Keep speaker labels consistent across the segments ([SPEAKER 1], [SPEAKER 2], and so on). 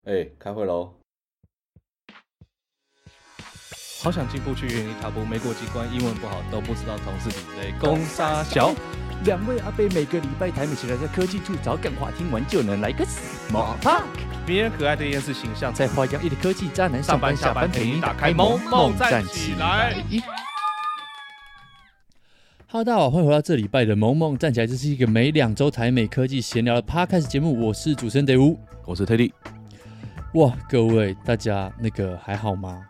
[SPEAKER 1] 开会喽！
[SPEAKER 2] 好想进步去原地踏步，没过几关，英文不好都不知道同事比类攻杀小。
[SPEAKER 3] 两位阿伯每个礼拜台美起来在科技处找梗话，听完就能来个 small talk。
[SPEAKER 2] 别人可爱的厌世形象，
[SPEAKER 3] 在花样一的科技渣男
[SPEAKER 2] 上班下班陪你打开萌萌站起来。
[SPEAKER 3] Hello， 大家好，欢迎回到这礼拜的萌萌站起来。这是一个每2周台美科技闲聊的 podcast 节目，我是主持人德乌，
[SPEAKER 1] 我是 Teddy。
[SPEAKER 3] 哇，各位大家还好吗？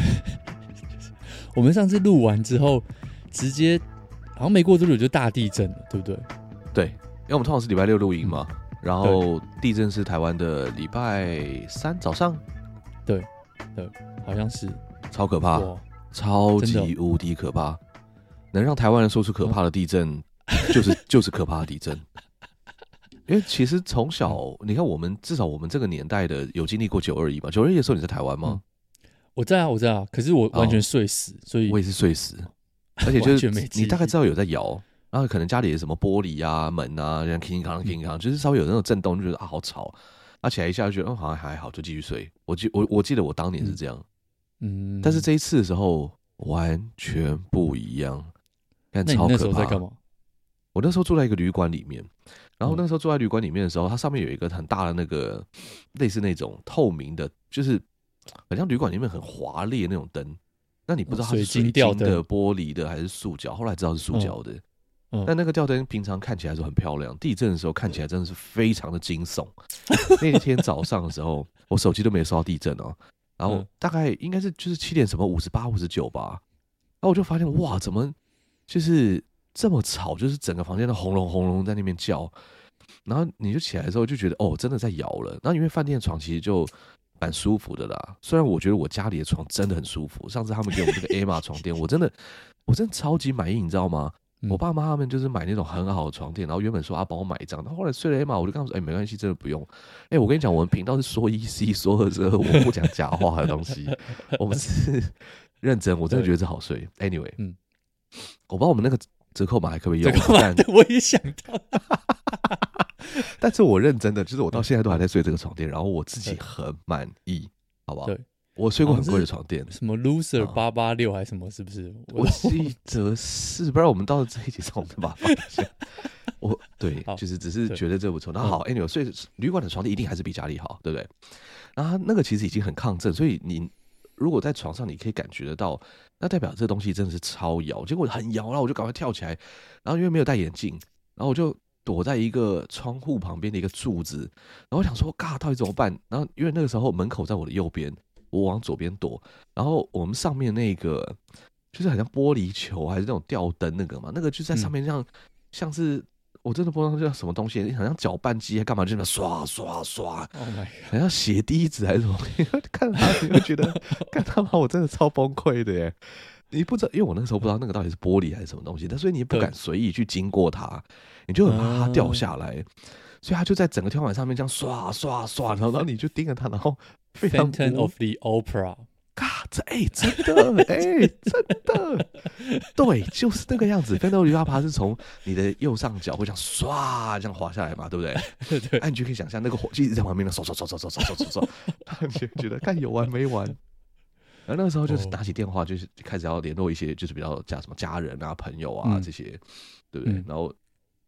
[SPEAKER 3] 我们上次录完之后，直接好像没过多久就大地震了，对不对？
[SPEAKER 1] 对，因为我们通常是礼拜6录音嘛，然后地震是台湾的礼拜3早上。
[SPEAKER 3] 对，好像是
[SPEAKER 1] 超可怕，超级无敌可怕。能让台湾人说出可怕的地震，就是可怕的地震。因为其实从小，你看至少我们这个年代的有经历过921嘛？921的时候你在台湾吗？
[SPEAKER 3] 我在啊，可是我完全睡死，所以
[SPEAKER 1] 我也是睡死，而且就是你大概知道有在摇，然后可能家里的什么玻璃啊、门啊，像铿铿，就是稍微有那种震动，就觉得好吵。起来一下就觉得好像还好，就继续睡。我记得我当年是这样，但是这一次的时候完全不一样。
[SPEAKER 3] 那你那时候在干嘛？
[SPEAKER 1] 我那时候住在一个旅馆里面，然后那时候住在旅馆里面的时候，它上面有一个很大的那个类似那种透明的，就是很像旅馆里面很华丽的那种灯。那你不知道它是水晶的、玻璃的还是塑胶，后来知道是塑胶的。但那个吊灯平常看起来是很漂亮，地震的时候看起来真的是非常的惊悚。那天早上的时候，我手机都没收到地震哦，然后大概应该是就是7点什么58、59吧，然后我就发现哇，怎么就是这么吵，就是整个房间都轰隆轰隆在那边叫，然后你就起来的时候就觉得真的在摇了。然后因为饭店的床其实就蛮舒服的啦，虽然我觉得我家里的床真的很舒服，上次他们给我这个 Emma 床垫，我真的超级满意，你知道吗？我爸妈他们就是买那种很好的床垫，然后原本说帮我买一张，然后后来睡了 Emma， 我就跟他们说没关系，真的不用。我跟你讲，我们频道是说1C 说2，我不讲假话的东西，我们是认真，我真的觉得这好睡。Anyway，我不知道我们那个折扣码还可不可以用，但
[SPEAKER 3] 我也想到。
[SPEAKER 1] 但是我认真的，就是我到现在都还在睡这个床垫，然后我自己很满意，好不好？对，我睡过很贵的床垫，
[SPEAKER 3] 什么 Loser 886还是什么，是不是？
[SPEAKER 1] 我记得是，不然我们到了这一集上我们再把它放一下。对，就是只是觉得这不错。那好 ，anyway， 所以旅馆的床垫一定还是比家里好，对不对？然后那个其实已经很抗震，所以你如果在床上，你可以感觉得到，那代表这东西真的是超摇。结果很摇，然后我就赶快跳起来，然后因为没有戴眼镜，然后我就躲在一个窗户旁边的一个柱子，然后我想说，到底怎么办？然后因为那个时候门口在我的右边，我往左边躲，然后我们上面那个就是很像玻璃球还是那种吊灯那个嘛，那个就在上面像是我真的不知道那叫什么东西，好像搅拌机还干嘛，就那刷刷刷，好像血滴子还是什么，看到他你会觉得，看他妈我真的超崩溃的耶！你不知道，因为我那时候不知道那个到底是玻璃还是什么东西，但所以你也不敢随意去经过它，你就很怕它掉下来，所以它就在整个天花板上面这样刷刷刷，然后你就盯着它，然后非常
[SPEAKER 3] Phantom of the Opera。
[SPEAKER 1] 真的，真的，对，就是那个样子。Phantom of the Opera 是从你的右上角会这样唰这样滑下来嘛，对不对？对，你就可以想象那个火就一直在旁边的刷，你就觉得看有完没完。然后那个时候就是拿起电话，就是开始要联络一些就是比较什么家人啊、朋友啊这些，对不对？然后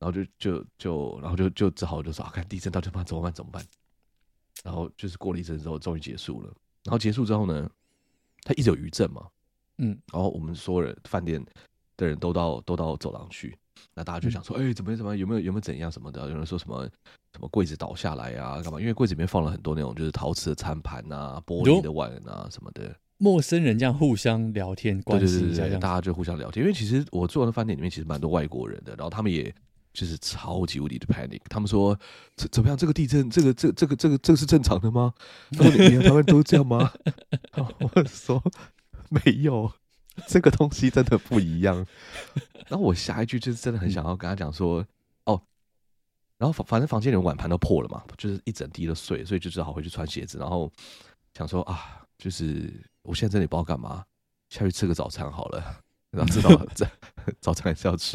[SPEAKER 1] 就只好就说看地震到底怎么办？然后就是过了一阵之后，终于结束了。然后结束之后呢？它一直有余震嘛，然后我们所有人饭店的人都到走廊去，那大家就想说，怎么有没有怎样什么的？有人说什么柜子倒下来啊，干嘛？因为柜子里面放了很多那种就是陶瓷的餐盘啊、玻璃的碗啊什么的。陌
[SPEAKER 3] 生人这样互相聊天，关心一下，
[SPEAKER 1] 对，大家就互相聊天。因为其实我住的饭店里面其实蛮多外国人的，然后他们也就是超级无敌的 panic， 他们说怎么样？这个地震，这个是正常的吗？然后你们台湾都这样吗？我说没有，这个东西真的不一样。然后我下一句就是真的很想要跟他讲说，然后反正房间里的碗盘都破了嘛，就是一整地的碎，所以就只好回去穿鞋子，然后想说就是我现在真的也不知道干嘛，下去吃个早餐好了。然后知道早餐还是要吃嘛。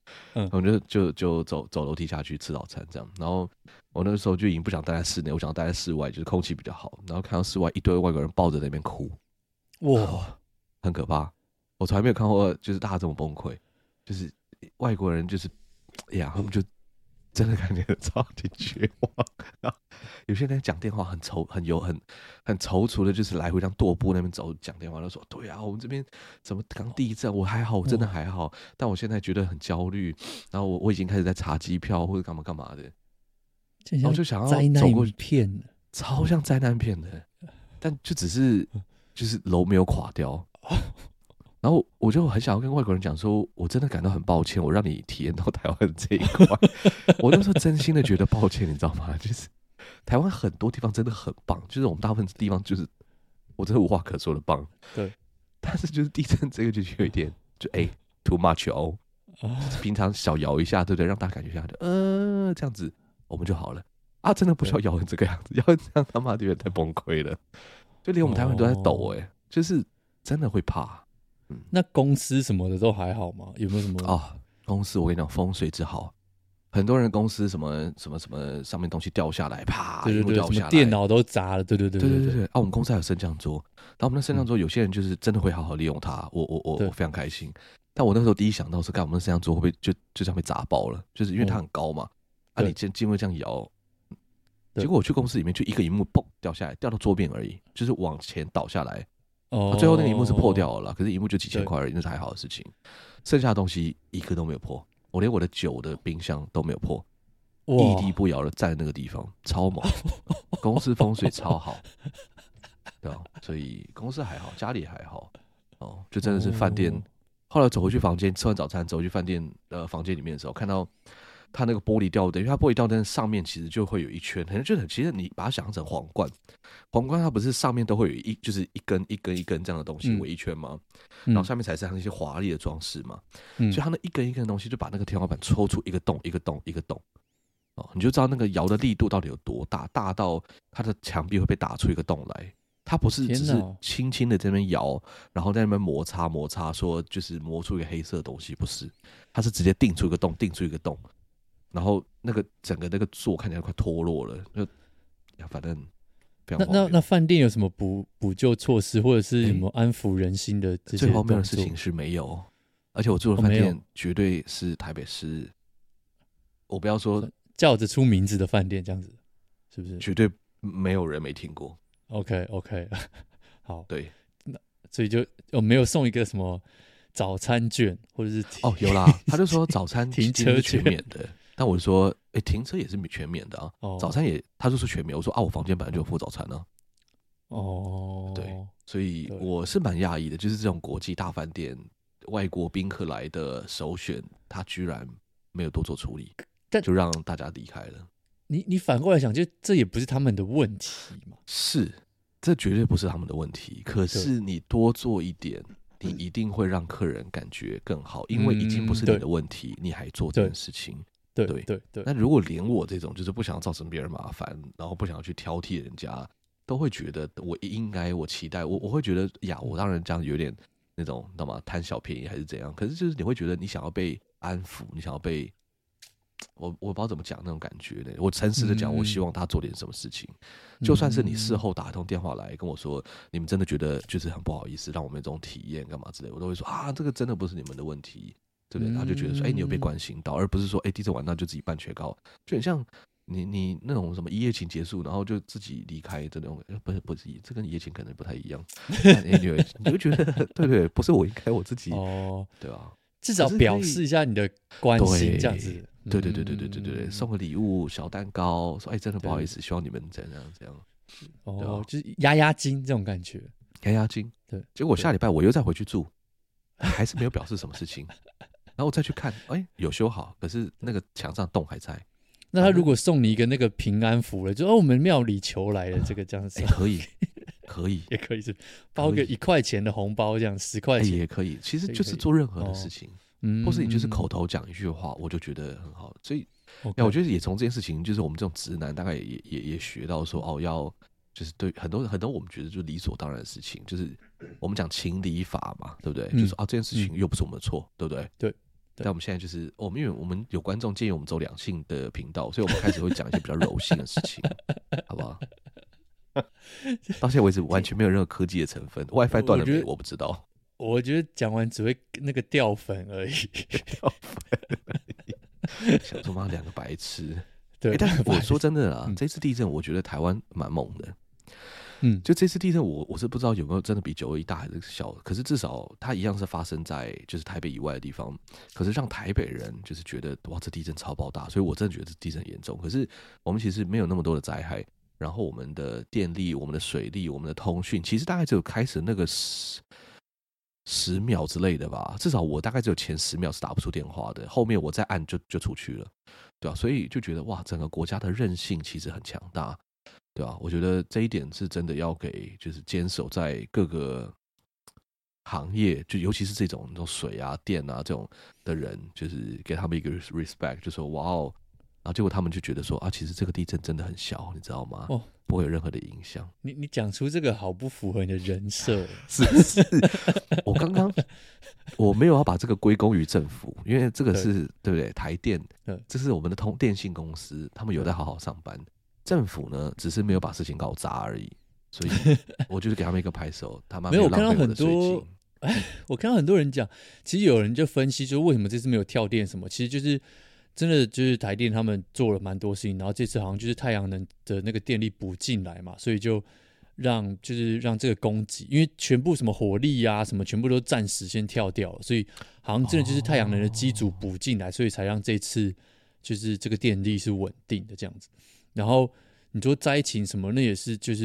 [SPEAKER 1] 我们就走楼梯下去吃早餐这样。然后我那个时候就已经不想待在室内，我想待在室外，就是空气比较好。然后看到室外一堆外国人抱着那边哭，
[SPEAKER 3] 哇，
[SPEAKER 1] 很可怕。我从来没有看过就是大家这么崩溃，就是外国人就是呀，他们就真的感觉超级绝望。然后有些人讲电话很踌躇的，就是来回这样踱步那边走讲电话，他说：“对啊，我们这边怎么刚地震，我还好，我真的还好，但我现在觉得很焦虑，然后我已经开始在查机票或者干嘛干嘛的。”然后就想要走过去，
[SPEAKER 3] 片，
[SPEAKER 1] 超像灾难片的，但就只是就是楼没有垮掉。然后我就很想要跟外国人讲说，我真的感到很抱歉，我让你体验到台湾这一块。我那时候真心的觉得抱歉，你知道吗？就是台湾很多地方真的很棒，就是我们大部分地方就是我真的无话可说的棒。
[SPEAKER 3] 对，
[SPEAKER 1] 但是就是地震这个就有一点就too much 哦。平常小摇一下，对不对？让大家感觉一下，就这样子我们就好了啊！真的不需要摇成这个样子，摇成这样他妈的有点太崩溃了。就连我们台湾人都在抖就是真的会怕。
[SPEAKER 3] 那公司什么的都还好吗？有没有什么
[SPEAKER 1] 公司我跟你讲风水之好，很多人公司什么上面东西掉下来，啪，
[SPEAKER 3] 对，
[SPEAKER 1] 掉下来，
[SPEAKER 3] 什么电脑都砸了，对。
[SPEAKER 1] 我们公司还有升降桌，然后我们那升降桌有些人就是真的会好好利用它，我非常开心。但我那时候第一想到是，我们的升降桌会不会就这样被砸爆了？就是因为它很高嘛，你因为这样摇，结果我去公司里面就一个萤幕嘣掉下来，掉到桌边而已，就是往前倒下来。最后那个萤幕是破掉了啦，可是萤幕就几千块而已，那是还好的事情。剩下的东西一个都没有破，我连我的酒的冰箱都没有破，屹立不摇的站在那个地方，超猛。公司风水超好，对吧？所以公司还好，家里还好，就真的是饭店。后来走回去房间，吃完早餐走回去饭店房间里面的时候，看到它那个玻璃吊灯，因为它玻璃吊灯上面其实就会有一圈，其实你把它想象成皇冠，皇冠它不是上面都会有就是一根这样的东西围一圈吗？然后下面才是那些华丽的装饰嘛。所以它那一根一根的东西就把那个天花板抽出一个洞一个洞一个洞，你就知道那个摇的力度到底有多大，大到它的墙壁会被打出一个洞来。它不是只是轻轻的在那边摇，然后在那边摩擦，说就是磨出一个黑色的东西，不是，它是直接定出一个洞。然后那个整个那个座看起来快脱落了，就反正非常荒谬。
[SPEAKER 3] 那饭店有什么补救措施，或者是什么安抚人心的这些？
[SPEAKER 1] 最荒谬的事情是没有，而且我住的饭店绝对是台北市，我不要说
[SPEAKER 3] 叫得出名字的饭店，这样子是不是？
[SPEAKER 1] 绝对没有人没听过。
[SPEAKER 3] OK， 好，
[SPEAKER 1] 对，
[SPEAKER 3] 所以就没有送一个什么早餐券，或者是
[SPEAKER 1] 有啦，他就说早餐
[SPEAKER 3] 停车
[SPEAKER 1] 全免的。但我说，停车也是全免的啊，早餐他就说全免。我说我房间本来就有附早餐啊。对，所以我是蛮讶异的，就是这种国际大饭店，外国宾客来的首选，他居然没有多做处理，就让大家离开了。
[SPEAKER 3] 你反过来想，就这也不是他们的问题嘛？
[SPEAKER 1] 是，这绝对不是他们的问题。可是你多做一点，你一定会让客人感觉更好，因为已经不是你的问题，你还做这件事情。
[SPEAKER 3] 对。
[SPEAKER 1] 那如果连我这种就是不想要造成别人麻烦，然后不想要去挑剔人家，都会觉得我期待我会觉得呀，我当然这样有点那种，你知道吗？贪小便宜还是怎样？可是就是你会觉得你想要被安抚，你想要被我不知道怎么讲那种感觉呢。我诚实的讲，我希望他做点什么事情，就算是你事后打一通电话来跟我说，你们真的觉得就是很不好意思，让我们有这种体验干嘛之类，我都会说这个真的不是你们的问题。对不对？他就觉得说，你有被关心到，而不是说，地震完那就自己办缺稿，就很像你那种什么一夜情结束，然后就自己离开这种，不是，这跟一夜情可能不太一样。Anyway， 你就觉得对，不是我应该我自己对吧？
[SPEAKER 3] 至少表示一下你的关心，这样子。
[SPEAKER 1] 对，送个礼物、小蛋糕，说真的不好意思，希望你们怎样。
[SPEAKER 3] 就是压惊这种感觉，
[SPEAKER 1] 压惊。
[SPEAKER 3] 对，
[SPEAKER 1] 结果下礼拜我又再回去住，还是没有表示什么事情。然后我再去看，有修好，可是那个墙上洞还在。
[SPEAKER 3] 那他如果送你一个那个平安符了，就我们庙里求来的这个这样子，
[SPEAKER 1] 可以，
[SPEAKER 3] 也可以是包个1块钱的红包，这样10块钱
[SPEAKER 1] 也可以。其实就是做任何的事情，或是你就是口头讲一句话，我就觉得很好。所以，我觉得也从这件事情，就是我们这种直男大概也学到说，要就是对很多我们觉得就理所当然的事情，就是我们讲情理法嘛，对不对？就是这件事情又不是我们的错，对不对？ 但我们现在就是因为我们有观众建议我们走两性的频道，所以我们开始会讲一些比较柔性的事情，好不好？到现在为止完全没有任何科技的成分 ，WiFi 断了没？我不知道。
[SPEAKER 3] 我觉得讲完只会那个掉粉而已，
[SPEAKER 1] 掉粉而已。想说妈两个白痴。
[SPEAKER 3] 对，
[SPEAKER 1] 但是我说真的啦，这次地震我觉得台湾蛮猛的。就这次地震我是不知道有没有真的比921大还是小，可是至少它一样是发生在就是台北以外的地方，可是让台北人就是觉得哇这地震超爆大，所以我真的觉得这地震很严重。可是我们其实没有那么多的灾害，然后我们的电力、我们的水力、我们的通讯，其实大概只有开始那个10秒之类的吧，至少我大概只有前10秒是打不出电话的，后面我再按就出去了，对吧？所以就觉得哇，整个国家的韧性其实很强大。对吧？我觉得这一点是真的要给，就是坚守在各个行业，就尤其是这种水啊、电啊这种的人，就是给他们一个 respect， 就说哇哦，然后结果他们就觉得说啊，其实这个地震真的很小，你知道吗？不会有任何的影响。
[SPEAKER 3] 你讲出这个好不符合你的人设，
[SPEAKER 1] 是不是？我没有要把这个归功于政府，因为这个是 对不对？台电，这是我们的电信公司，他们有在好好上班。政府呢，只是没有把事情搞砸而已，所以我就是给他们一个拍手。他们
[SPEAKER 3] 没有，我看到很多，我看到很多人讲，其实有人就分析说，为什么这次没有跳电什么？其实就是真的就是台电他们做了蛮多事情，然后这次好像就是太阳能的那个电力补进来嘛，所以就让这个供给，因为全部什么火力啊什么全部都暂时先跳掉了，所以好像真的就是太阳能的机组补进来，所以才让这次就是这个电力是稳定的这样子。然后你说灾情什么，那也是就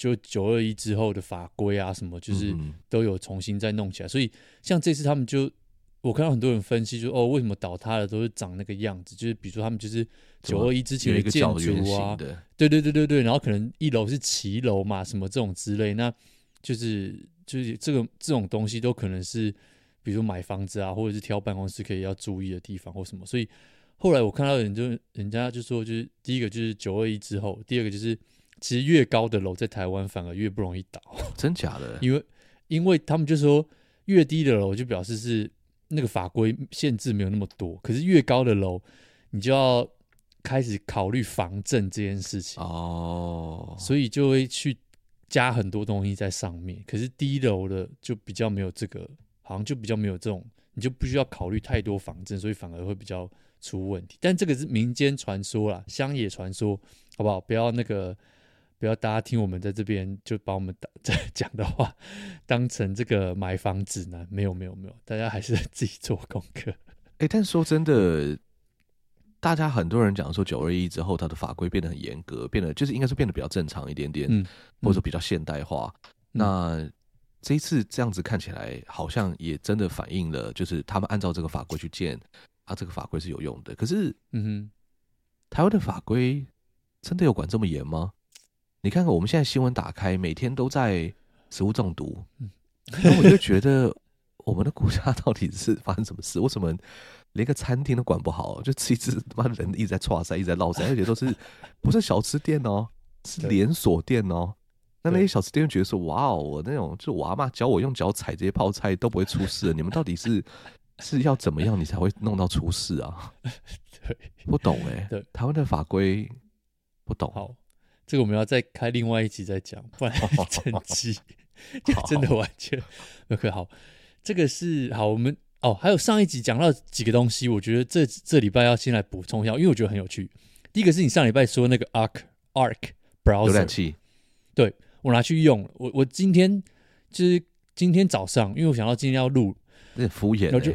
[SPEAKER 3] 921之后的法规啊什么，就是都有重新再弄起来。所以像这次他们我看到很多人分析说，为什么倒塌的都是长那个样子？就是比如说他们就是921之前的建筑啊，对，然后可能1楼是骑楼嘛，什么这种之类，那就是这种东西都可能是，比如说买房子啊，或者是挑办公室可以要注意的地方或什么，所以。后来我看到人家就说，就是第一个就是921之后，第二个就是其实越高的楼在台湾反而越不容易倒，
[SPEAKER 1] 真假的？
[SPEAKER 3] 因为他们就说越低的楼就表示是那个法规限制没有那么多，可是越高的楼你就要开始考虑防震这件事情所以就会去加很多东西在上面。可是低楼的就比较没有这个，好像就比较没有这种，你就不需要考虑太多防震，所以反而会比较。出问题，但这个是民间传说啦，乡野传说，好不好？不要大家听我们在这边就把我们讲的话当成这个买房指南，没有，大家还是自己做功课。
[SPEAKER 1] 但说真的，大家很多人讲说921之后，它的法规变得很严格，就是应该是变得比较正常一点点，或者说比较现代化。那这一次这样子看起来，好像也真的反映了，就是他们按照这个法规去建。这个法规是有用的，可是，台湾的法规真的有管这么严吗？你看看我们现在新闻打开，每天都在食物中毒，那我就觉得我们的国家到底是发生什么事？为什么连个餐厅都管不好？就吃一次，他妈人一直在剉赛，一直在落赛，而且都是不是小吃店哦，是连锁店哦。那些小吃店就觉得说，哇哦，我那种就我阿嬷教我用脚踩这些泡菜都不会出事，你们到底是要怎么样你才会弄到出事啊？
[SPEAKER 3] 对，
[SPEAKER 1] 不懂对，台湾的法规不懂。
[SPEAKER 3] 好，这个我们要再开另外一集再讲，不然整集就真的完全 OK。好，这个是好，我们还有上一集讲到几个东西，我觉得这礼拜要先来补充一下，因为我觉得很有趣。第一个是你上礼拜说那个 Arc Browser
[SPEAKER 1] 浏览器，
[SPEAKER 3] 对我拿去用了，我今天早上，因为我想到今天要录，
[SPEAKER 1] 有点敷衍，
[SPEAKER 3] 然后就。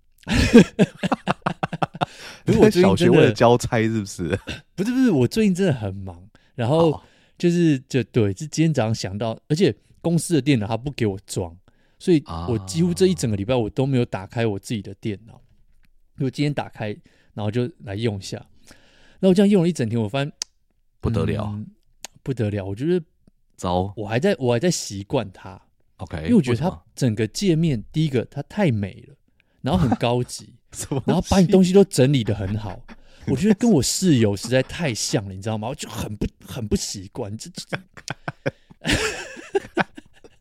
[SPEAKER 1] 我小学为了交差是不是？
[SPEAKER 3] 不是，我最近真的很忙，然后就今天早上想到，而且公司的电脑它不给我装，所以我几乎这一整个礼拜我都没有打开我自己的电脑。我今天打开，然后就来用一下，然后我这样用了一整天，我发现
[SPEAKER 1] 不得了，
[SPEAKER 3] 不得了，我觉得
[SPEAKER 1] 糟，
[SPEAKER 3] 我还在习惯它。
[SPEAKER 1] OK，
[SPEAKER 3] 因为我觉得它整个界面，第一个它太美了。然后很高级，然后把你东西都整理得很好，我觉得跟我室友实在太像了，你知道吗？我就很不习惯，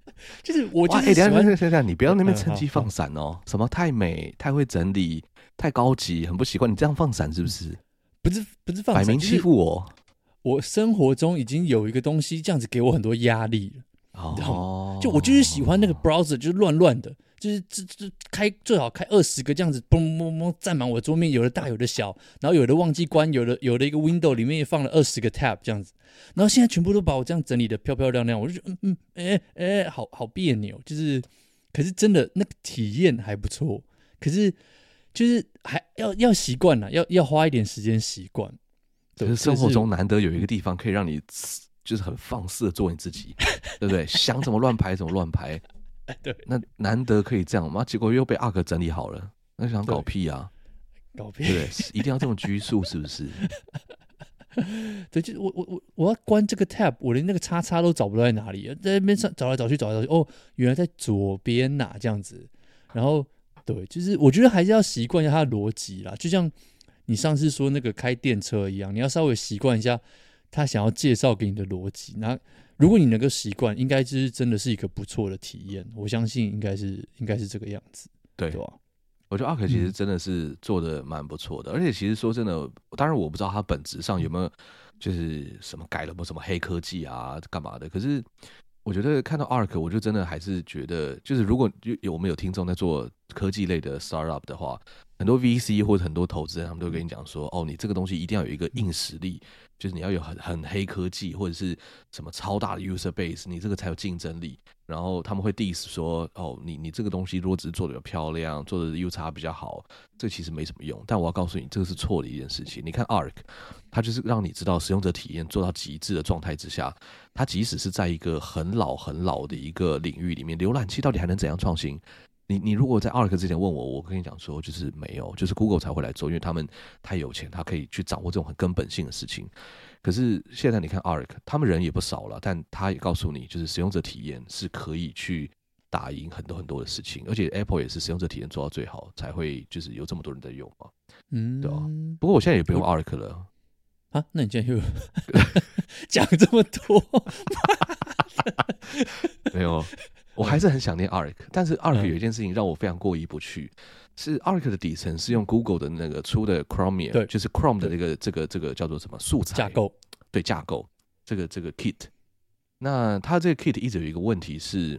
[SPEAKER 3] 就是我就
[SPEAKER 1] 哇，
[SPEAKER 3] 是喜欢
[SPEAKER 1] 等一下，你不要那边趁机放闪哦，什么太美、太会整理、太高级，很不习惯。你这样放闪是不是？
[SPEAKER 3] 不是放闪，
[SPEAKER 1] 摆明欺负我。
[SPEAKER 3] 我生活中已经有一个东西这样子给我很多压力了。你知道吗？就我就是喜欢那个 browser 就是乱乱的，就是最好开20个这样子，嘣嘣嘣占满我的桌面，有的大有的小，然后有的忘记关，有的一个 window 里面也放了20个 tab 这样子，然后现在全部都把我这样整理的漂漂亮亮，我就觉得好别扭，就是可是真的那个体验还不错，可是就是还要习惯了，要花一点时间习惯。
[SPEAKER 1] 可是生活中难得有一个地方可以让你就是很放肆的做你自己，对不对？想怎么乱排怎么乱排。
[SPEAKER 3] 对，
[SPEAKER 1] 那难得可以这样嘛？结果又被ARK整理好了，那想搞屁啊？
[SPEAKER 3] 搞屁！
[SPEAKER 1] 对，一定要这么拘束，是不是？
[SPEAKER 3] 对，就是我要关这个 tab， 我连那个叉叉都找不到在哪里，在那边找来找去，哦，原来在左边呐，这样子。然后对，就是我觉得还是要习惯一下它的逻辑啦，就像你上次说那个开电车一样，你要稍微习惯一下他想要介绍给你的逻辑。那如果你能够习惯，应该就是真的是一个不错的体验。我相信应该是这个样子，
[SPEAKER 1] 对
[SPEAKER 3] 吧？
[SPEAKER 1] 我觉得ARK其实真的是做的蛮不错的，而且其实说真的，当然我不知道它本质上有没有就是什么改了什么黑科技啊干嘛的，可是我觉得看到 ARK， 我就真的还是觉得，就是如果我们有听众在做科技类的 startup 的话，很多 VC 或者很多投资人，他们都跟你讲说，哦，你这个东西一定要有一个硬实力，就是你要有很黑科技或者是什么超大的 user base， 你这个才有竞争力。然后他们会 diss 说，哦，你这个东西如果只是做的漂亮，做的 UX 比较好，这其实没什么用。但我要告诉你，这个是错的一件事情。你看 ARK， 它就是让你知道使用者体验做到极致的状态之下，它即使是在一个很老的一个领域里面，浏览器到底还能怎样创新？你如果在 ARK 之前问我跟你讲说，就是没有，就是 Google 才会来做，因为他们太有钱，他可以去掌握这种很根本性的事情。可是现在你看 ARK， 他们人也不少了，但他也告诉你，就是使用者体验是可以去打赢很多的事情，而且 Apple 也是使用者体验做到最好，才会就是有这么多人在用嘛，对吧？不过我现在也不用 ARK 了
[SPEAKER 3] 啊，那你竟然又讲这么多？
[SPEAKER 1] 没有。我还是很想念 ARK， 但是 ARK 有一件事情让我非常过意不去，是 ARK 的底层是用 Google 的那个出的 Chromium， 就是 Chrome 的这个叫做什么素材
[SPEAKER 3] 架构，
[SPEAKER 1] 对，架构这个 kit。那它这个 kit 一直有一个问题是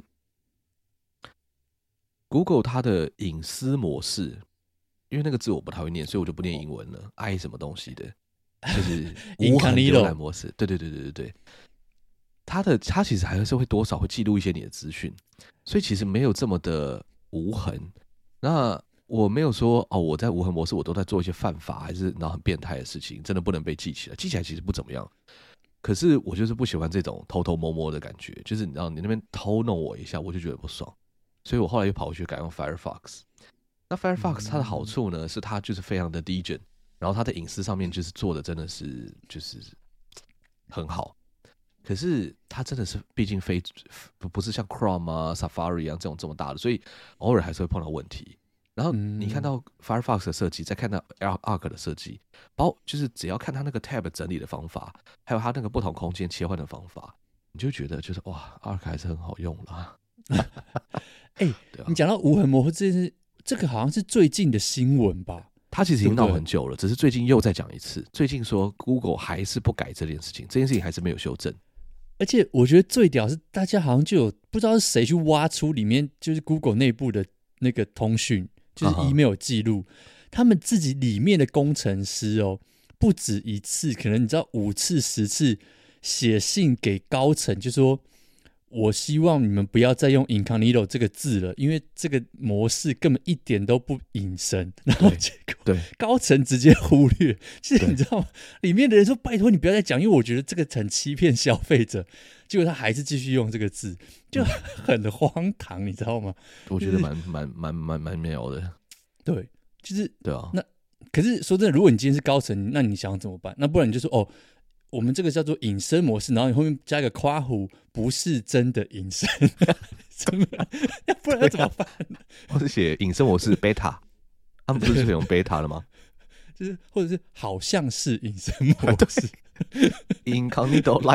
[SPEAKER 1] ，Google 它的隐私模式，因为那个字我不太会念，所以我就不念英文了，i 什么东西的，就是无痕浏览模式，对。它其实还是会多少会记录一些你的资讯，所以其实没有这么的无痕。那我没有说哦，我在无痕模式我都在做一些犯法还是然后很变态的事情，真的不能被记起来，记起来其实不怎么样。可是我就是不喜欢这种偷偷摸摸的感觉，就是你知道你那边偷弄我一下，我就觉得不爽，所以我后来又跑回去改用 Firefox。那 Firefox 它的好处呢，是它就是非常的低卷，然后它的隐私上面就是做的真的是就是很好。可是它真的是，毕竟不是像 Chrome 啊、Safari 啊这种这么大的，所以偶尔还是会碰到问题。然后你看到 Firefox 的设计，再看到 ARK 的设计，就是只要看它那个 tab 整理的方法，还有它那个不同空间切换的方法，你就觉得就是哇 ，ARK 还是很好用啦。
[SPEAKER 3] 你讲到无痕模式这个好像是最近的新闻吧？
[SPEAKER 1] 他其实已经闹很久了，只是最近又再讲一次。最近说 Google 还是不改这件事情，这件事情还是没有修正。
[SPEAKER 3] 而且我觉得最屌是，大家好像就有不知道是谁去挖出里面就是 Google 内部的那个通讯，就是 email 记录，他们自己里面的工程师哦，不止一次，可能你知道5次10次写信给高层，就说我希望你们不要再用 incognito 这个字了，因为这个模式根本一点都不隐身。然后结果高层直接忽略，其实你知道吗？里面的人说拜托你不要再讲，因为我觉得这个很欺骗消费者。结果他还是继续用这个字，就很荒唐，你知道吗？
[SPEAKER 1] 我觉得蛮妙的。
[SPEAKER 3] 对，就是
[SPEAKER 1] 对啊。
[SPEAKER 3] 那可是说真的，如果你今天是高层，那你想怎么办？那不然你就说哦，我们这个叫做隐身模式，然后你后面加一个括弧，不是真的隐身，要不然要怎么办？
[SPEAKER 1] 或是写隐身模式 beta， 他们不是用 beta 了吗？
[SPEAKER 3] 就是或者是好像是隐身模式
[SPEAKER 1] ，incognito like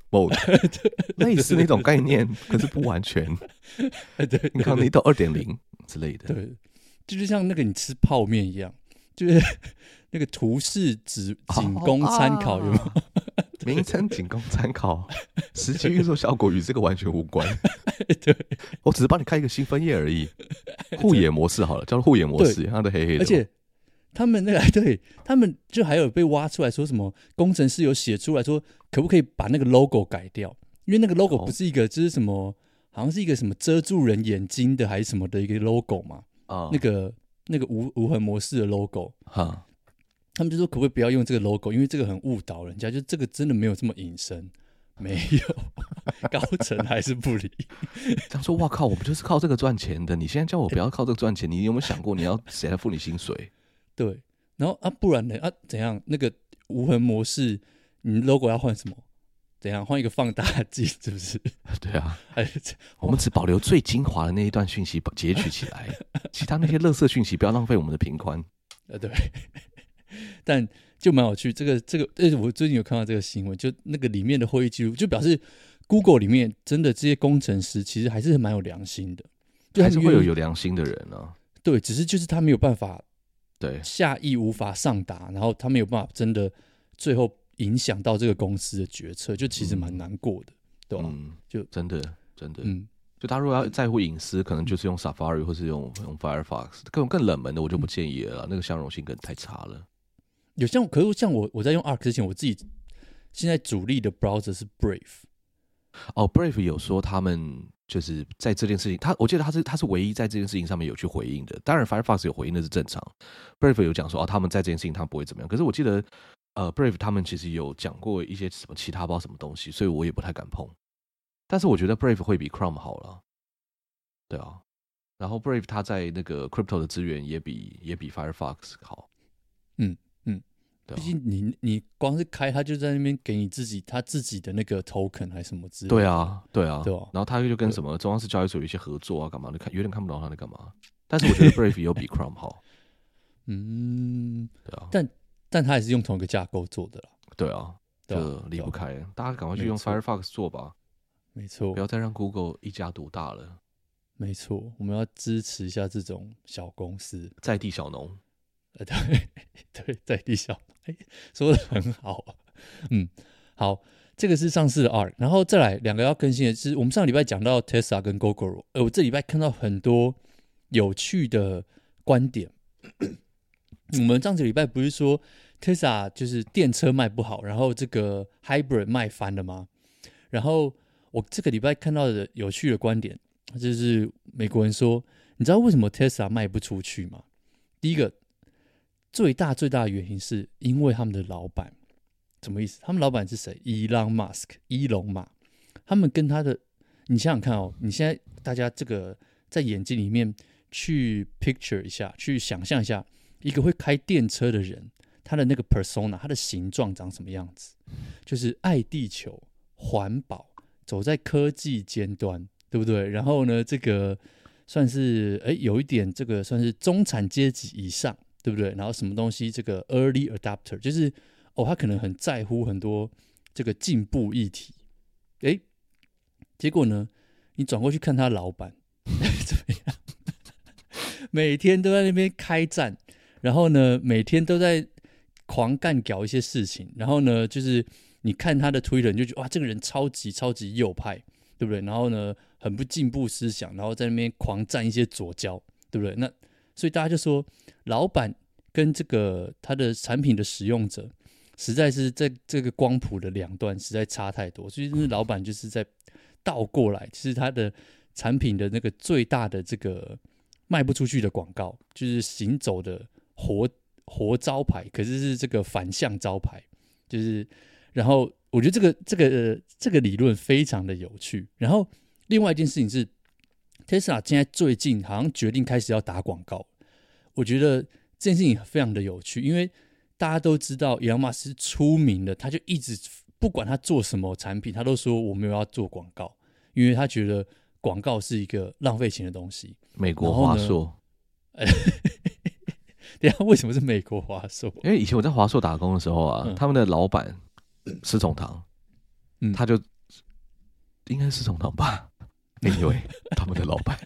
[SPEAKER 1] mode， 类似那种概念，可是不完全。
[SPEAKER 3] 对，
[SPEAKER 1] Incognito 2.0之类的。
[SPEAKER 3] 对，就像那个你吃泡面一样，就是那个图示仅供参考，有没有？
[SPEAKER 1] 名称仅供参考，实际运作效果与这个完全无关。
[SPEAKER 3] 对，
[SPEAKER 1] 我只是帮你开一个新分页而已。护眼模式好了，叫做护眼模式，它的黑黑的。
[SPEAKER 3] 而且他们那个对他们就还有被挖出来说什么工程师有写出来说，可不可以把那个 logo 改掉？因为那个 logo 不是一个就是什么，好像是一个什么遮住人眼睛的还是什么的一个 logo 嘛。那个无痕模式的 logo， 他们就说可不可以不要用这个 logo， 因为这个很误导人家，就这个真的没有这么隐身，没有，高层还是不理。
[SPEAKER 1] 他说：“哇靠，我们就是靠这个赚钱的，你现在叫我不要靠这个赚钱，你有没有想过你要谁来付你薪水？”
[SPEAKER 3] 对，然后不然呢？怎样？那个无痕模式，你 logo 要换什么？怎样换一个放大镜？是不是？
[SPEAKER 1] 对啊，我们只保留最精华的那一段讯息截取起来，其他那些垃圾讯息不要浪费我们的频宽。
[SPEAKER 3] 对，但就蛮有趣。这个，我最近有看到这个新闻，就那个里面的会议记录，就表示 Google 里面真的这些工程师其实还是蛮有良心的，就
[SPEAKER 1] 还是会有良心的人啊。
[SPEAKER 3] 对，只是就是他没有办法，
[SPEAKER 1] 对，
[SPEAKER 3] 下意无法上达，然后他没有办法真的最后影响到这个公司的决策，就其实蛮难过的，对吧？就
[SPEAKER 1] 真的，就他如果要在乎隐私，可能就是用 Safari 或是用 Firefox， 更冷门的我就不建议了，那个相容性更太差了。
[SPEAKER 3] 可是像我在用 Arc 之前，我自己现在主力的 browser 是 Brave。
[SPEAKER 1] Brave 有说他们就是在这件事情，我记得他是唯一在这件事情上面有去回应的。当然 Firefox 有回应那是正常。Brave 有讲说他们在这件事情他们不会怎么样。可是我记得Brave 他们其实有讲过一些什么其他不知道什么东西，所以我也不太敢碰。但是我觉得 Brave 会比 Chrome 好了，对啊。然后 Brave 它在那个 crypto 的资源也比 Firefox 好。
[SPEAKER 3] 毕竟你光是开，他就在那边给你他自己的那个 token 还是什么之类的。
[SPEAKER 1] 对啊。然后他就跟什么中央市交易所有一些合作啊，干嘛的，有点看不懂他在干嘛。但是我觉得 Brave 有比 Chrome 好。对啊。
[SPEAKER 3] 但他也是用同一个架构做的啦。
[SPEAKER 1] 对啊，就离不开，大家赶快去用 Firefox 做吧。
[SPEAKER 3] 没错，
[SPEAKER 1] 不要再让 Google 一家独大了。
[SPEAKER 3] 没错，我们要支持一下这种小公司，
[SPEAKER 1] 在地小农。
[SPEAKER 3] 对，在地小农，说的很好。好，这个是上市的 ARK， 然后再来两个要更新的是，我们上礼拜讲到 Tesla 跟 Gogoro， 我这礼拜看到很多有趣的观点。我们上个礼拜不是说 Tesla 就是电车卖不好，然后这个 Hybrid 卖翻了吗？然后我这个礼拜看到的有趣的观点，就是美国人说，你知道为什么 Tesla 卖不出去吗？第一个，最大的原因是因为他们的老板，什么意思？他们老板是谁？伊隆马，他们跟他的，你想想看哦，你现在大家这个在眼睛里面去 picture 一下，去想象一下，一个会开电车的人，他的那个 persona， 他的形状长什么样子？就是爱地球、环保，走在科技尖端，对不对？然后呢，这个算是有一点这个算是中产阶级以上，对不对？然后什么东西这个 early adapter， 就是他可能很在乎很多这个进步议题。结果呢，你转过去看他老板怎么样？每天都在那边开战，然后呢，每天都在狂干搞一些事情，然后呢，就是你看他的推特，你就觉得哇，这个人超级右派，对不对？然后呢，很不进步思想，然后在那边狂战一些左交，对不对？那所以大家就说，老板跟这个他的产品的使用者，实在是在这个光谱的两端实在差太多，所以老板就是在倒过来，其实他的产品的那个最大的这个卖不出去的广告，就是行走的活招牌，可是是这个反向招牌，就是然后我觉得这个理论非常的有趣。然后另外一件事情是 Tesla 现在最近好像决定开始要打广告，我觉得这件事情非常的有趣，因为大家都知道伊隆马斯出名的，他就一直不管他做什么产品，他都说我没有要做广告，因为他觉得广告是一个浪费钱的东西。
[SPEAKER 1] 美国华硕，
[SPEAKER 3] 等一下为什么是美国华硕？
[SPEAKER 1] 因为以前我在华硕打工的时候啊，他们的老板施崇棠，他就应该是总统吧？Anyway， 他们的老板，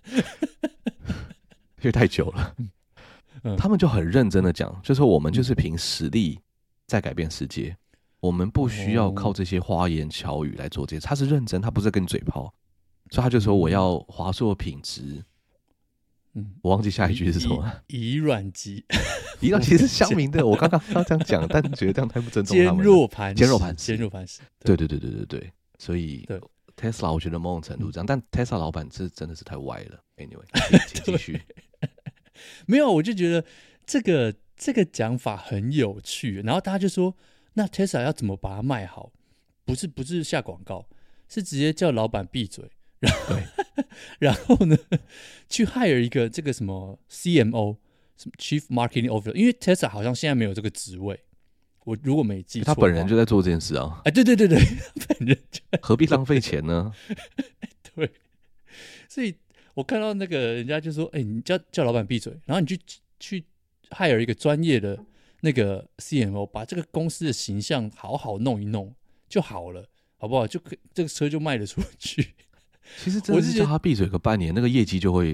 [SPEAKER 1] 因为太久了，他们就很认真的讲，就是我们就是凭实力在改变世界，我们不需要靠这些花言巧语来做这些。他是认真，他不是跟你嘴炮，所以他就说我要华硕品质。我忘记下一句是什么了。
[SPEAKER 3] 以软击，
[SPEAKER 1] 以软击是乡民的，我刚刚要这样讲，但觉得这样太不尊重他们了。
[SPEAKER 3] 坚若磐石，
[SPEAKER 1] 坚若磐石，
[SPEAKER 3] 坚若磐石。
[SPEAKER 1] 对，所以 Tesla 我觉得某种程度这样，但 Tesla 老板是真的是太歪了。Anyway， 请继续。
[SPEAKER 3] 没有，我就觉得这个讲法很有趣，然后大家就说，那 Tesla 要怎么把它卖好？不是下广告，是直接叫老板闭嘴。然后呢，去 hire 一个这个什么 CMO， 什么 Chief Marketing Officer， 因为 Tesla 好像现在没有这个职位，我如果没记错，
[SPEAKER 1] 他本人就在做这件事啊。
[SPEAKER 3] 对，本人就
[SPEAKER 1] 何必浪费钱呢？
[SPEAKER 3] 对，所以我看到那个人家就说，你叫老板闭嘴，然后你去 hire 一个专业的那个 CMO， 把这个公司的形象好好弄一弄就好了，好不好？就这个车就卖得出去。
[SPEAKER 1] 其实真的是叫他闭嘴个半年，那个业绩就会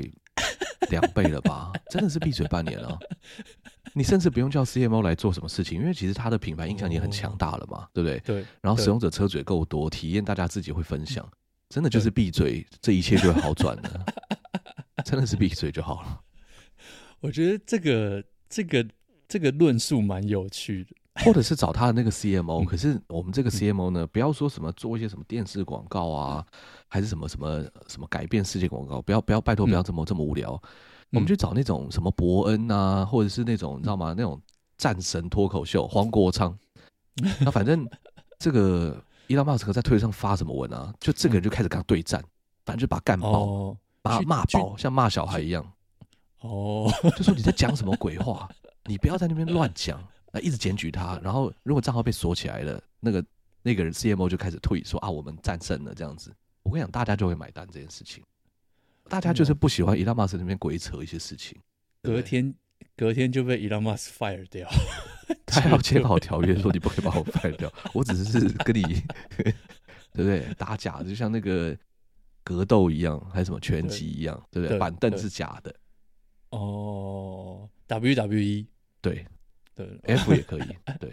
[SPEAKER 1] 2倍了吧？真的是闭嘴半年了。你甚至不用叫 CMO 来做什么事情，因为其实他的品牌影响力很强大了嘛，对不对？
[SPEAKER 3] 对。
[SPEAKER 1] 然后使用者车嘴够多，体验大家自己会分享，真的就是闭嘴，这一切就会好转了。真的是闭嘴就好了。
[SPEAKER 3] 我觉得这个论述蛮有趣的。
[SPEAKER 1] 或者是找他的那个 CMO， 可是我们这个 CMO 呢，不要说什么做一些什么电视广告啊，还是什么改变世界广告，不要拜托不要这么无聊。我们去找那种什么伯恩啊，或者是那种你知道吗？那种战神脱口秀黄国昌。那反正这个伊朗马斯克在推特上发什么文啊，就这个人就开始跟他对战，反正就把他干爆，把他骂爆，像骂小孩一样。就说你在讲什么鬼话，你不要在那边乱讲。一直检举他，然后如果账号被锁起来了，那个人 CMO 就开始tweet说我们战胜了这样子。我跟你讲，大家就会买单这件事情。大家就是不喜欢伊朗马斯克那边鬼扯一些事情，
[SPEAKER 3] 隔天就被伊朗马斯克 fire 掉。
[SPEAKER 1] 他要签好条约说你不可以把我 fire 掉，我只是跟你对不对打假，就像那个格斗一样，还是什么拳击一样，对不对？板凳是假的。
[SPEAKER 3] WWE
[SPEAKER 1] 对。F 也可以，对，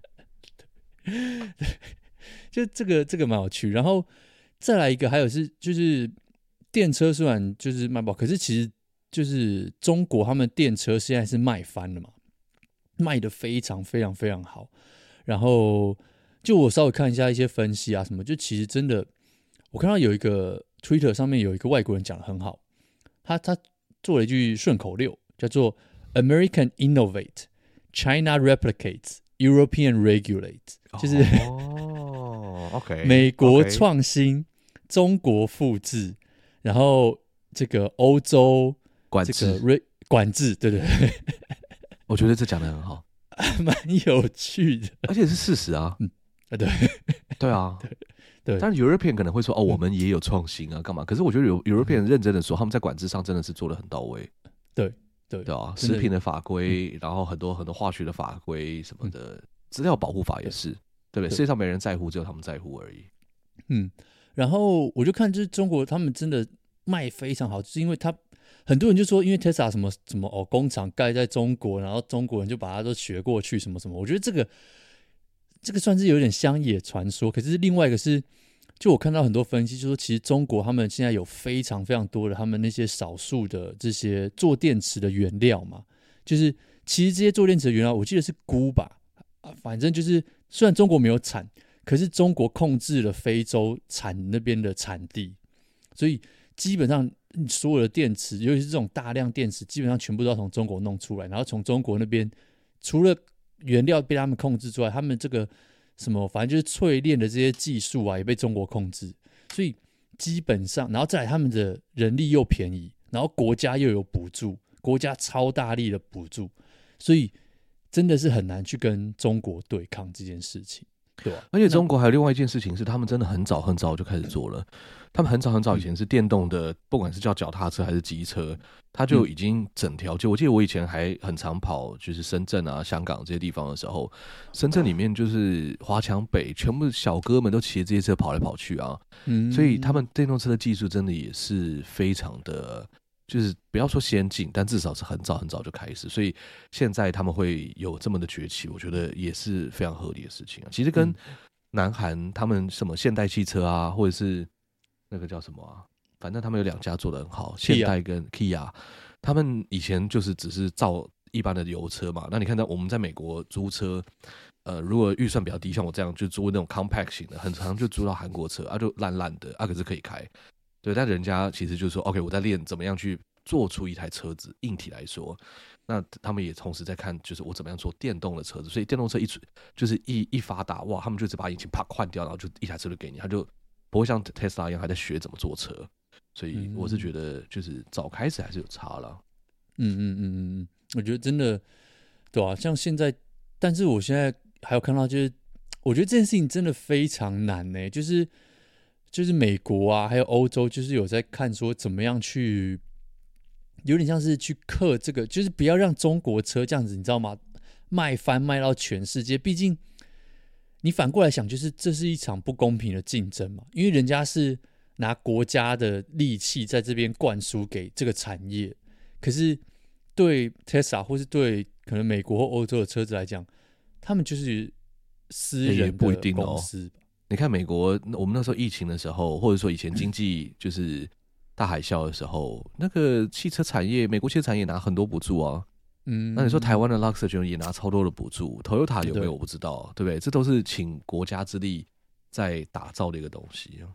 [SPEAKER 3] 就这个蛮有趣。然后再来一个，还有就是电车虽然就是卖爆，可是其实就是中国他们电车现在是卖翻了嘛，卖得非常非常非常好。然后就我稍微看一下一些分析啊什么，就其实真的，我看到有一个 Twitter 上面有一个外国人讲得很好，他做了一句顺口溜，叫做 American Innovate。China replicates, European regulates， 就是
[SPEAKER 1] OK，
[SPEAKER 3] 美国创新，中国复制，然后这个欧洲
[SPEAKER 1] 管制，
[SPEAKER 3] 管制，对。
[SPEAKER 1] 我觉得这讲得很好，
[SPEAKER 3] 蛮有趣的，
[SPEAKER 1] 而且是事实啊。对啊，
[SPEAKER 3] 对。
[SPEAKER 1] 但是 European 可能会说我们也有创新啊，干嘛？可是我觉得European 认真的说，他们在管制上真的是做得很到位。对啊，食品的法规，然后很多化学的法规什么的，资料保护法也是，对不对？世界上没人在乎，只有他们在乎而已。
[SPEAKER 3] 然后我就看，就是中国他们真的卖非常好，就是因为很多人就说，因为 Tesla 什么工厂盖在中国，然后中国人就把它都学过去，什么什么。我觉得这个算是有点乡野传说。可是另外一个是，就我看到很多分析，就说其实中国他们现在有非常非常多的他们那些少数的这些做电池的原料嘛，就是其实这些做电池的原料，我记得是钴吧，反正就是虽然中国没有产，可是中国控制了非洲产那边的产地，所以基本上所有的电池，尤其是这种大量电池，基本上全部都要从中国弄出来，然后从中国那边除了原料被他们控制之外，他们这个什么，反正就是淬炼的这些技术啊，也被中国控制，所以基本上，然后再来他们的人力又便宜，然后国家又有补助，国家超大力的补助，所以真的是很难去跟中国对抗这件事情。 对吧？
[SPEAKER 1] 而且中国还有另外一件事情是，他们真的很早很早就开始做了。他们很早很早以前是电动的，不管是叫脚踏车还是机车，它就已经整条街。我记得我以前还很常跑，就是深圳啊、香港这些地方的时候，深圳里面就是华强北，全部小哥们都骑着这些车跑来跑去啊。所以他们电动车的技术真的也是非常的，就是不要说先进，但至少是很早很早就开始。所以现在他们会有这么的崛起，我觉得也是非常合理的事情啊。其实跟南韩他们什么现代汽车啊，或者是那个叫什么啊，反正他们有2家做得很好，现代跟 Kia， 他们以前就是只是造一般的油车嘛。那你看到我们在美国租车，如果预算比较低，像我这样就租那种 compact 型的，很常就租到韩国车啊，就烂烂的啊，可是可以开。对，但人家其实就是说 ，OK， 我在练怎么样去做出一台车子，硬体来说，那他们也同时在看，就是我怎么样做电动的车子。所以电动车一发达，哇，他们就只把引擎啪换掉，然后就一台车就给你，他就不会像 Tesla 一样还在学怎么做车。所以我是觉得，就是早开始还是有差了。
[SPEAKER 3] 我觉得真的，对啊，像现在，但是我现在还有看到，就是我觉得这件事情真的非常难呢，就是美国啊，还有欧洲，就是有在看说怎么样去，有点像是去克这个，就是不要让中国车这样子，你知道吗？卖到全世界。毕竟你反过来想，就是这是一场不公平的竞争嘛，因为人家是拿国家的力气在这边灌输给这个产业，可是对 Tesla 或是对可能美国或欧洲的车子来讲，他们就是私人的公司。
[SPEAKER 1] 你看美国，我们那时候疫情的时候，或者说以前经济就是大海啸的时候，那个汽车产业，美国汽车产业拿很多补助啊。那你说台湾的 Luxgen 也拿超多的补助 ，Toyota 有没有我不知道，对不对？这都是请国家之力在打造的一个东西啊。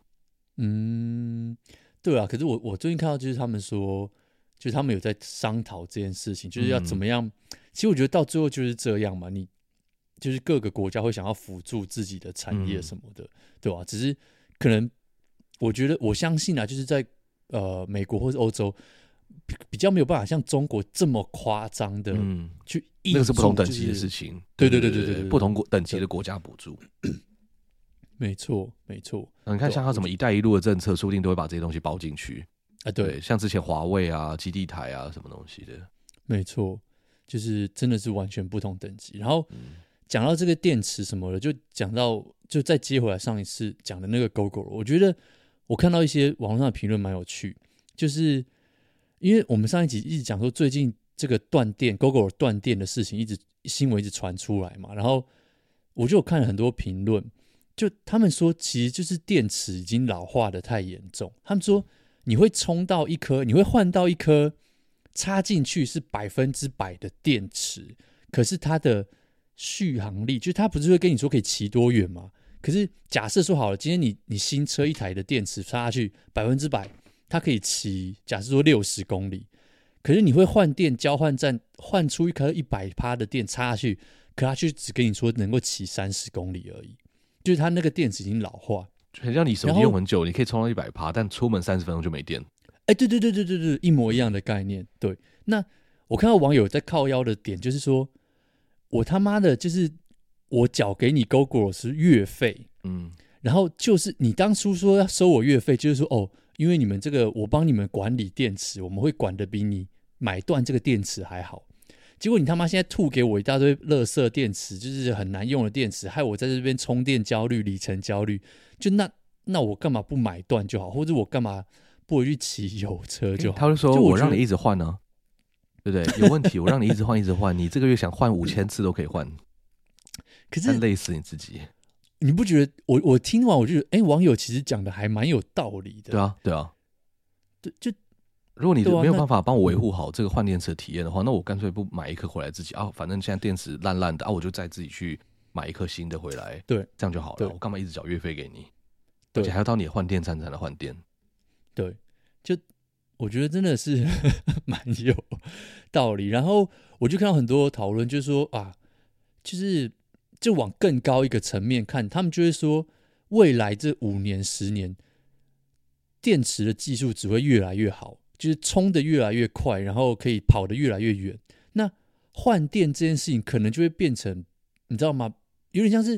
[SPEAKER 3] 对啊。可是我最近看到就是他们说，就是他们有在商讨这件事情，就是要怎么样。其实我觉得到最后就是这样嘛，你就是各个国家会想要辅助自己的产业什么的，对吧？只是可能我觉得我相信啊，就是在美国或是欧洲比较没有办法像中国这么夸张的去挹注，
[SPEAKER 1] 那个是不同等级的事情。
[SPEAKER 3] 对，
[SPEAKER 1] 不同等级的国家补助。
[SPEAKER 3] 没错。
[SPEAKER 1] 你看，像他什么“一带一路”的政策，说不定都会把这些东西包进去
[SPEAKER 3] 啊。对，
[SPEAKER 1] 像之前华为啊、基地台啊，什么东西的。
[SPEAKER 3] 没错，就是真的是完全不同等级。然后讲到这个电池什么的，就讲到就再接回来上一次讲的那个 Gogoro， 我觉得我看到一些网络上的评论蛮有趣，就是因为我们上一集一直讲说最近这个断电 Gogoro 断电的事情新闻一直传出来嘛，然后我就有看了很多评论，就他们说其实就是电池已经老化的太严重，他们说你会换到一颗插进去是100%的电池，可是它的续航力，就是它不是会跟你说可以骑多远吗？可是假设说好了，今天你新车一台的电池插下去100%，它可以骑，假设说60公里，可是你会换电交换站换出一颗100%的电插下去，可它却只跟你说能够骑30公里而已，就是它那个电池已经老化，
[SPEAKER 1] 很像你手机用很久，你可以充到100%，但出门30分钟就没电。
[SPEAKER 3] 对，一模一样的概念。对，那我看到网友在靠腰的点就是说，我他妈的，就是我缴给你 Gogoro 是月费，然后就是你当初说要收我月费，就是说哦，因为你们这个我帮你们管理电池，我们会管得比你买断这个电池还好。结果你他妈现在吐给我一大堆垃圾电池，就是很难用的电池，害我在这边充电焦虑、里程焦虑。就那我干嘛不买断就好，或者我干嘛不回去骑油车就好？
[SPEAKER 1] 他就说我让你一直换呢，对不对？有问题我让你一直换，你这个月想换5000次都可以换。可是累死你自己。
[SPEAKER 3] 你不觉得我听完我就觉得，网友其实讲的还蛮有道理的。
[SPEAKER 1] 对啊，
[SPEAKER 3] 就
[SPEAKER 1] 如果你没有办法帮我维护好这个换电池的体验的话，那我干脆不买一颗回来自己啊，反正现在电池烂烂的啊，我就再自己去买一颗新的回来，
[SPEAKER 3] 对，
[SPEAKER 1] 这样就好了。我干嘛一直缴月费给你？而且还要到你的换电站才能换电。
[SPEAKER 3] 对，就我觉得真的是蛮有道理。然后我就看到很多讨论，就是说啊，就往更高一个层面看，他们就会说，未来这5年10年，电池的技术只会越来越好，就是充的越来越快，然后可以跑得越来越远。那换电这件事情可能就会变成，你知道吗？有点像是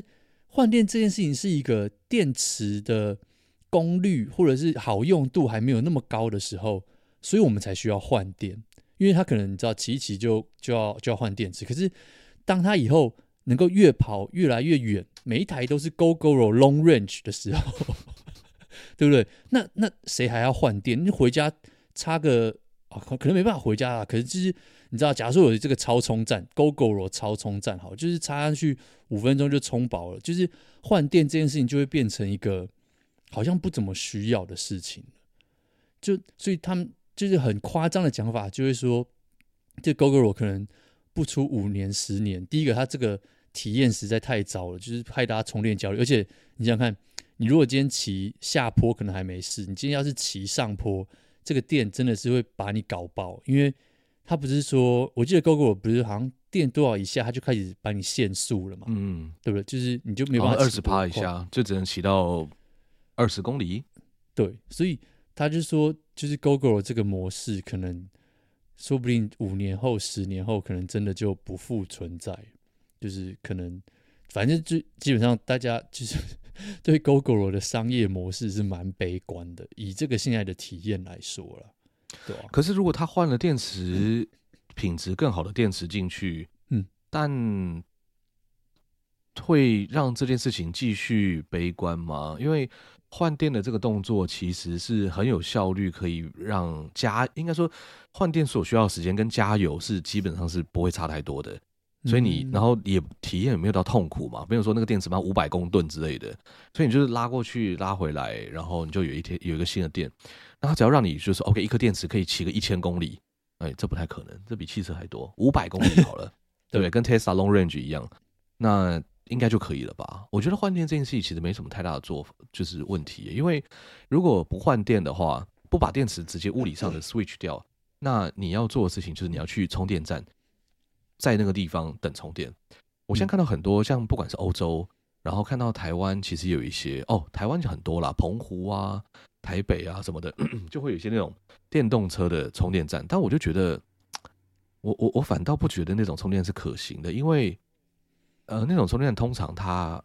[SPEAKER 3] 换电这件事情是一个电池的功率或者是好用度还没有那么高的时候，所以我们才需要换电，因为它可能你知道骑一骑就要换电池。可是当它以后能够越跑越来越远，每一台都是 Gogoro Long Range 的时候，对不对？那谁还要换电？你回家插个可能没办法回家啦。可是就是你知道，假如说有这个超充站 ，Gogoro 超充站好，就是插上去5分钟就充饱了，就是换电这件事情就会变成一个好像不怎么需要的事情了。所以他们就是很夸张的讲法，就会说这 Gogoro 可能不出5年10年。第一个，它这个体验实在太糟了，就是害大家充电焦虑。而且你想想看，你如果今天骑下坡可能还没事，你今天要是骑上坡，这个电真的是会把你搞爆，因为它不是说，我记得 Gogoro 不是好像电多少以下，它就开始把你限速了嘛，对不对？就是你就没办法骑
[SPEAKER 1] 20%以下，就只能骑到20公里。
[SPEAKER 3] 对，所以他就说，就是 Gogoro 这个模式，可能说不定5年后、10年后，可能真的就不复存在，就是可能，反正就基本上大家就是对 Gogoro 的商业模式是蛮悲观的，以这个现在的体验来说了。对啊，
[SPEAKER 1] 可是如果他换了电池，品质更好的电池进去，但会让这件事情继续悲观吗？因为换电的这个动作其实是很有效率，可以让应该说换电所需要的时间跟加油是基本上是不会差太多的。所以你然后也体验也没有到痛苦嘛，没有说那个电池嘛500公吨之类的，所以你就是拉过去拉回来，然后你就有一个新的电，那它只要让你就是 OK 一颗电池可以骑个1000公里，这不太可能，这比汽车还多，500公里好了，对不对？跟 Tesla Long Range 一样，那应该就可以了吧？我觉得换电这件事情其实没什么太大的就是问题，因为如果不换电的话，不把电池直接物理上的 switch 掉，那你要做的事情就是你要去充电站。在那个地方等充电，我现在看到很多像不管是欧洲，然后看到台湾，其实有一些台湾就很多啦，澎湖啊、台北啊什么的，就会有一些那种电动车的充电站。但我就觉得，我反倒不觉得那种充电是可行的，因为那种充电站通常它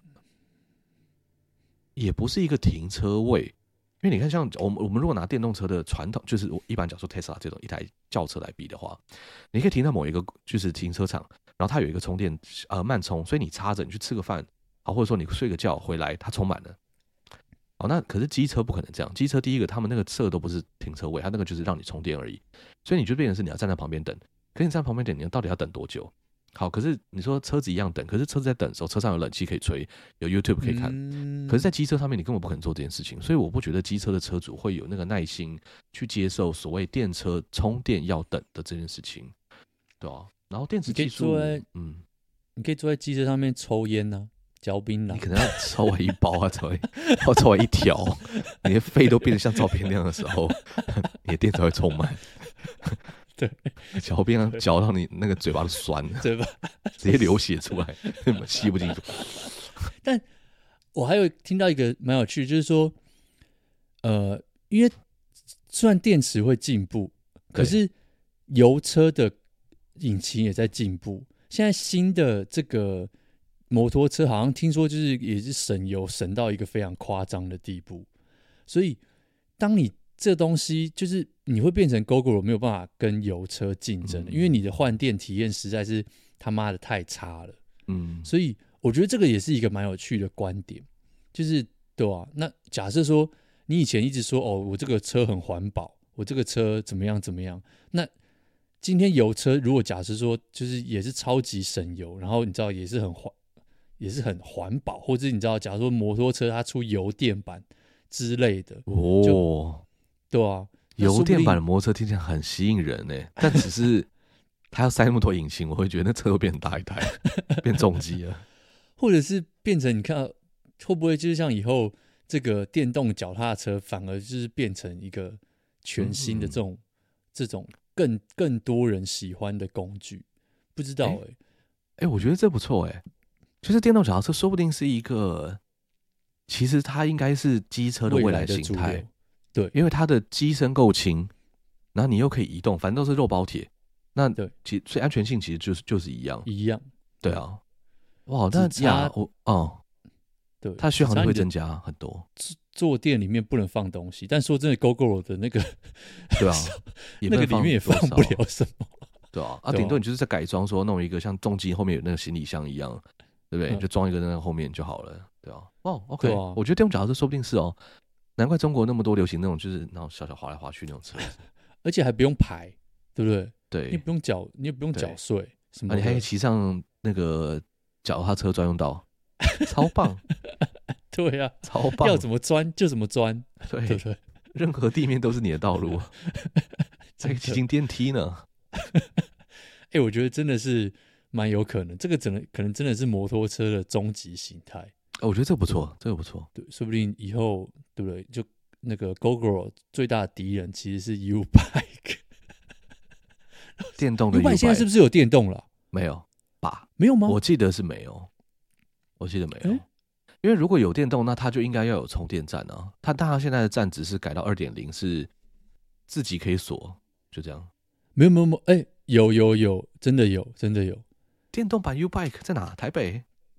[SPEAKER 1] 也不是一个停车位。因为你看，像我们如果拿电动车的传统，就是一般讲说 Tesla 这种一台轿车来比的话，你可以停到某一个就是停车场，然后它有一个充电慢充，所以你插着你去吃个饭，好，或者说你睡个觉回来它充满了。那可是机车不可能这样，机车第一个他们那个设都不是停车位，它那个就是让你充电而已，所以你就变成是你要站在旁边等，可是你站在旁边等，你到底要等多久？好，可是你说车子一样等，可是车子在等的时候，车上有冷气可以吹，有 YouTube 可以看，可是在机车上面你根本不可能做这件事情，所以我不觉得机车的车主会有那个耐心去接受所谓电车充电要等的这件事情，对啊，然后电池技术，
[SPEAKER 3] 你可以坐在机车上面抽烟啊，嚼槟榔，
[SPEAKER 1] 你可能要抽完一包啊，抽完一条，你的肺都变得像照片那样的时候，你的电才会充满。
[SPEAKER 3] 对，
[SPEAKER 1] 嚼槟榔嚼到你那个嘴巴都酸了，
[SPEAKER 3] 对吧？
[SPEAKER 1] 直接流血出来，吸不进去。
[SPEAKER 3] 但我还有听到一个蛮有趣的，就是说，因为虽然电池会进步，可是油车的引擎也在进步。现在新的这个摩托车好像听说就是也是省油省到一个非常夸张的地步，所以当你这东西就是你会变成 Gogoro 没有办法跟油车竞争，因为你的换电体验实在是他妈的太差了。所以我觉得这个也是一个蛮有趣的观点，就是对啊，那假设说你以前一直说我这个车很环保，我这个车怎么样怎么样，那今天油车如果假设说就是也是超级省油，然后你知道也是很环保，或者你知道假如说摩托车它出油电版之类的对啊，
[SPEAKER 1] 油电版的摩托车听起来很吸引人但只是它要塞那么多引擎，我会觉得那车都变很大一台，变重机了。
[SPEAKER 3] 或者是变成你看会不会就是像以后这个电动脚踏车反而就是变成一个全新的这种更多人喜欢的工具？不知道
[SPEAKER 1] 我觉得这不错就是电动脚踏车说不定是一个，其实它应该是机车的未来形态。
[SPEAKER 3] 对，
[SPEAKER 1] 因为它的机身够轻，然后你又可以移动，反正都是肉包铁，那
[SPEAKER 3] 对，
[SPEAKER 1] 所以安全性其实就是一样，
[SPEAKER 3] 对啊。
[SPEAKER 1] 哇，那
[SPEAKER 3] 对，
[SPEAKER 1] 它的续航力
[SPEAKER 3] 只差你的
[SPEAKER 1] 会增加很多，
[SPEAKER 3] 坐垫里面不能放东西，但说真的 ，GoGo 的那个
[SPEAKER 1] 对啊，也
[SPEAKER 3] 那
[SPEAKER 1] 不能
[SPEAKER 3] 个里面也放不了什么。
[SPEAKER 1] 对啊，
[SPEAKER 3] 对啊
[SPEAKER 1] 顶多你就是在改装，说弄一个像重机后面有那个行李箱一样，对不对？
[SPEAKER 3] 嗯
[SPEAKER 1] 就装一个在那个后面就好了，对啊。哦，OK，
[SPEAKER 3] 对啊
[SPEAKER 1] 我觉得电动脚踏车说不定是哦，难怪中国那么多流行那种就是那种小小滑来滑去那种车子，
[SPEAKER 3] 而且还不用排，对不对？你也
[SPEAKER 1] 对，
[SPEAKER 3] 不用缴，你也不用缴税什么的。
[SPEAKER 1] 你还可以骑上那个脚踏车专用道，超棒，
[SPEAKER 3] 对啊，
[SPEAKER 1] 超棒，
[SPEAKER 3] 要怎么钻就怎么钻，
[SPEAKER 1] 对
[SPEAKER 3] 对不对？
[SPEAKER 1] 任何地面都是你的道路，还可以骑进电梯呢。
[SPEAKER 3] 哎，我觉得真的是蛮有可能，这个可能真的是摩托车的终极形态。
[SPEAKER 1] 我觉得这个不错，这个不错。
[SPEAKER 3] 对，说不定以后对不对？就那个 GoGo 最大的敌人其实是 U Bike。
[SPEAKER 1] 电动的
[SPEAKER 3] U Bike 现在是不是有电动了？
[SPEAKER 1] 没有吧？
[SPEAKER 3] 没有吗？
[SPEAKER 1] 我记得是没有，我记得没有。
[SPEAKER 3] 诶
[SPEAKER 1] 因为如果有电动，那它就应该要有充电站啊。但它现在的站只是改到2.0，是自己可以锁，就这样。
[SPEAKER 3] 没有，哎，有，真的有。
[SPEAKER 1] 电动版 U Bike 在哪？台北？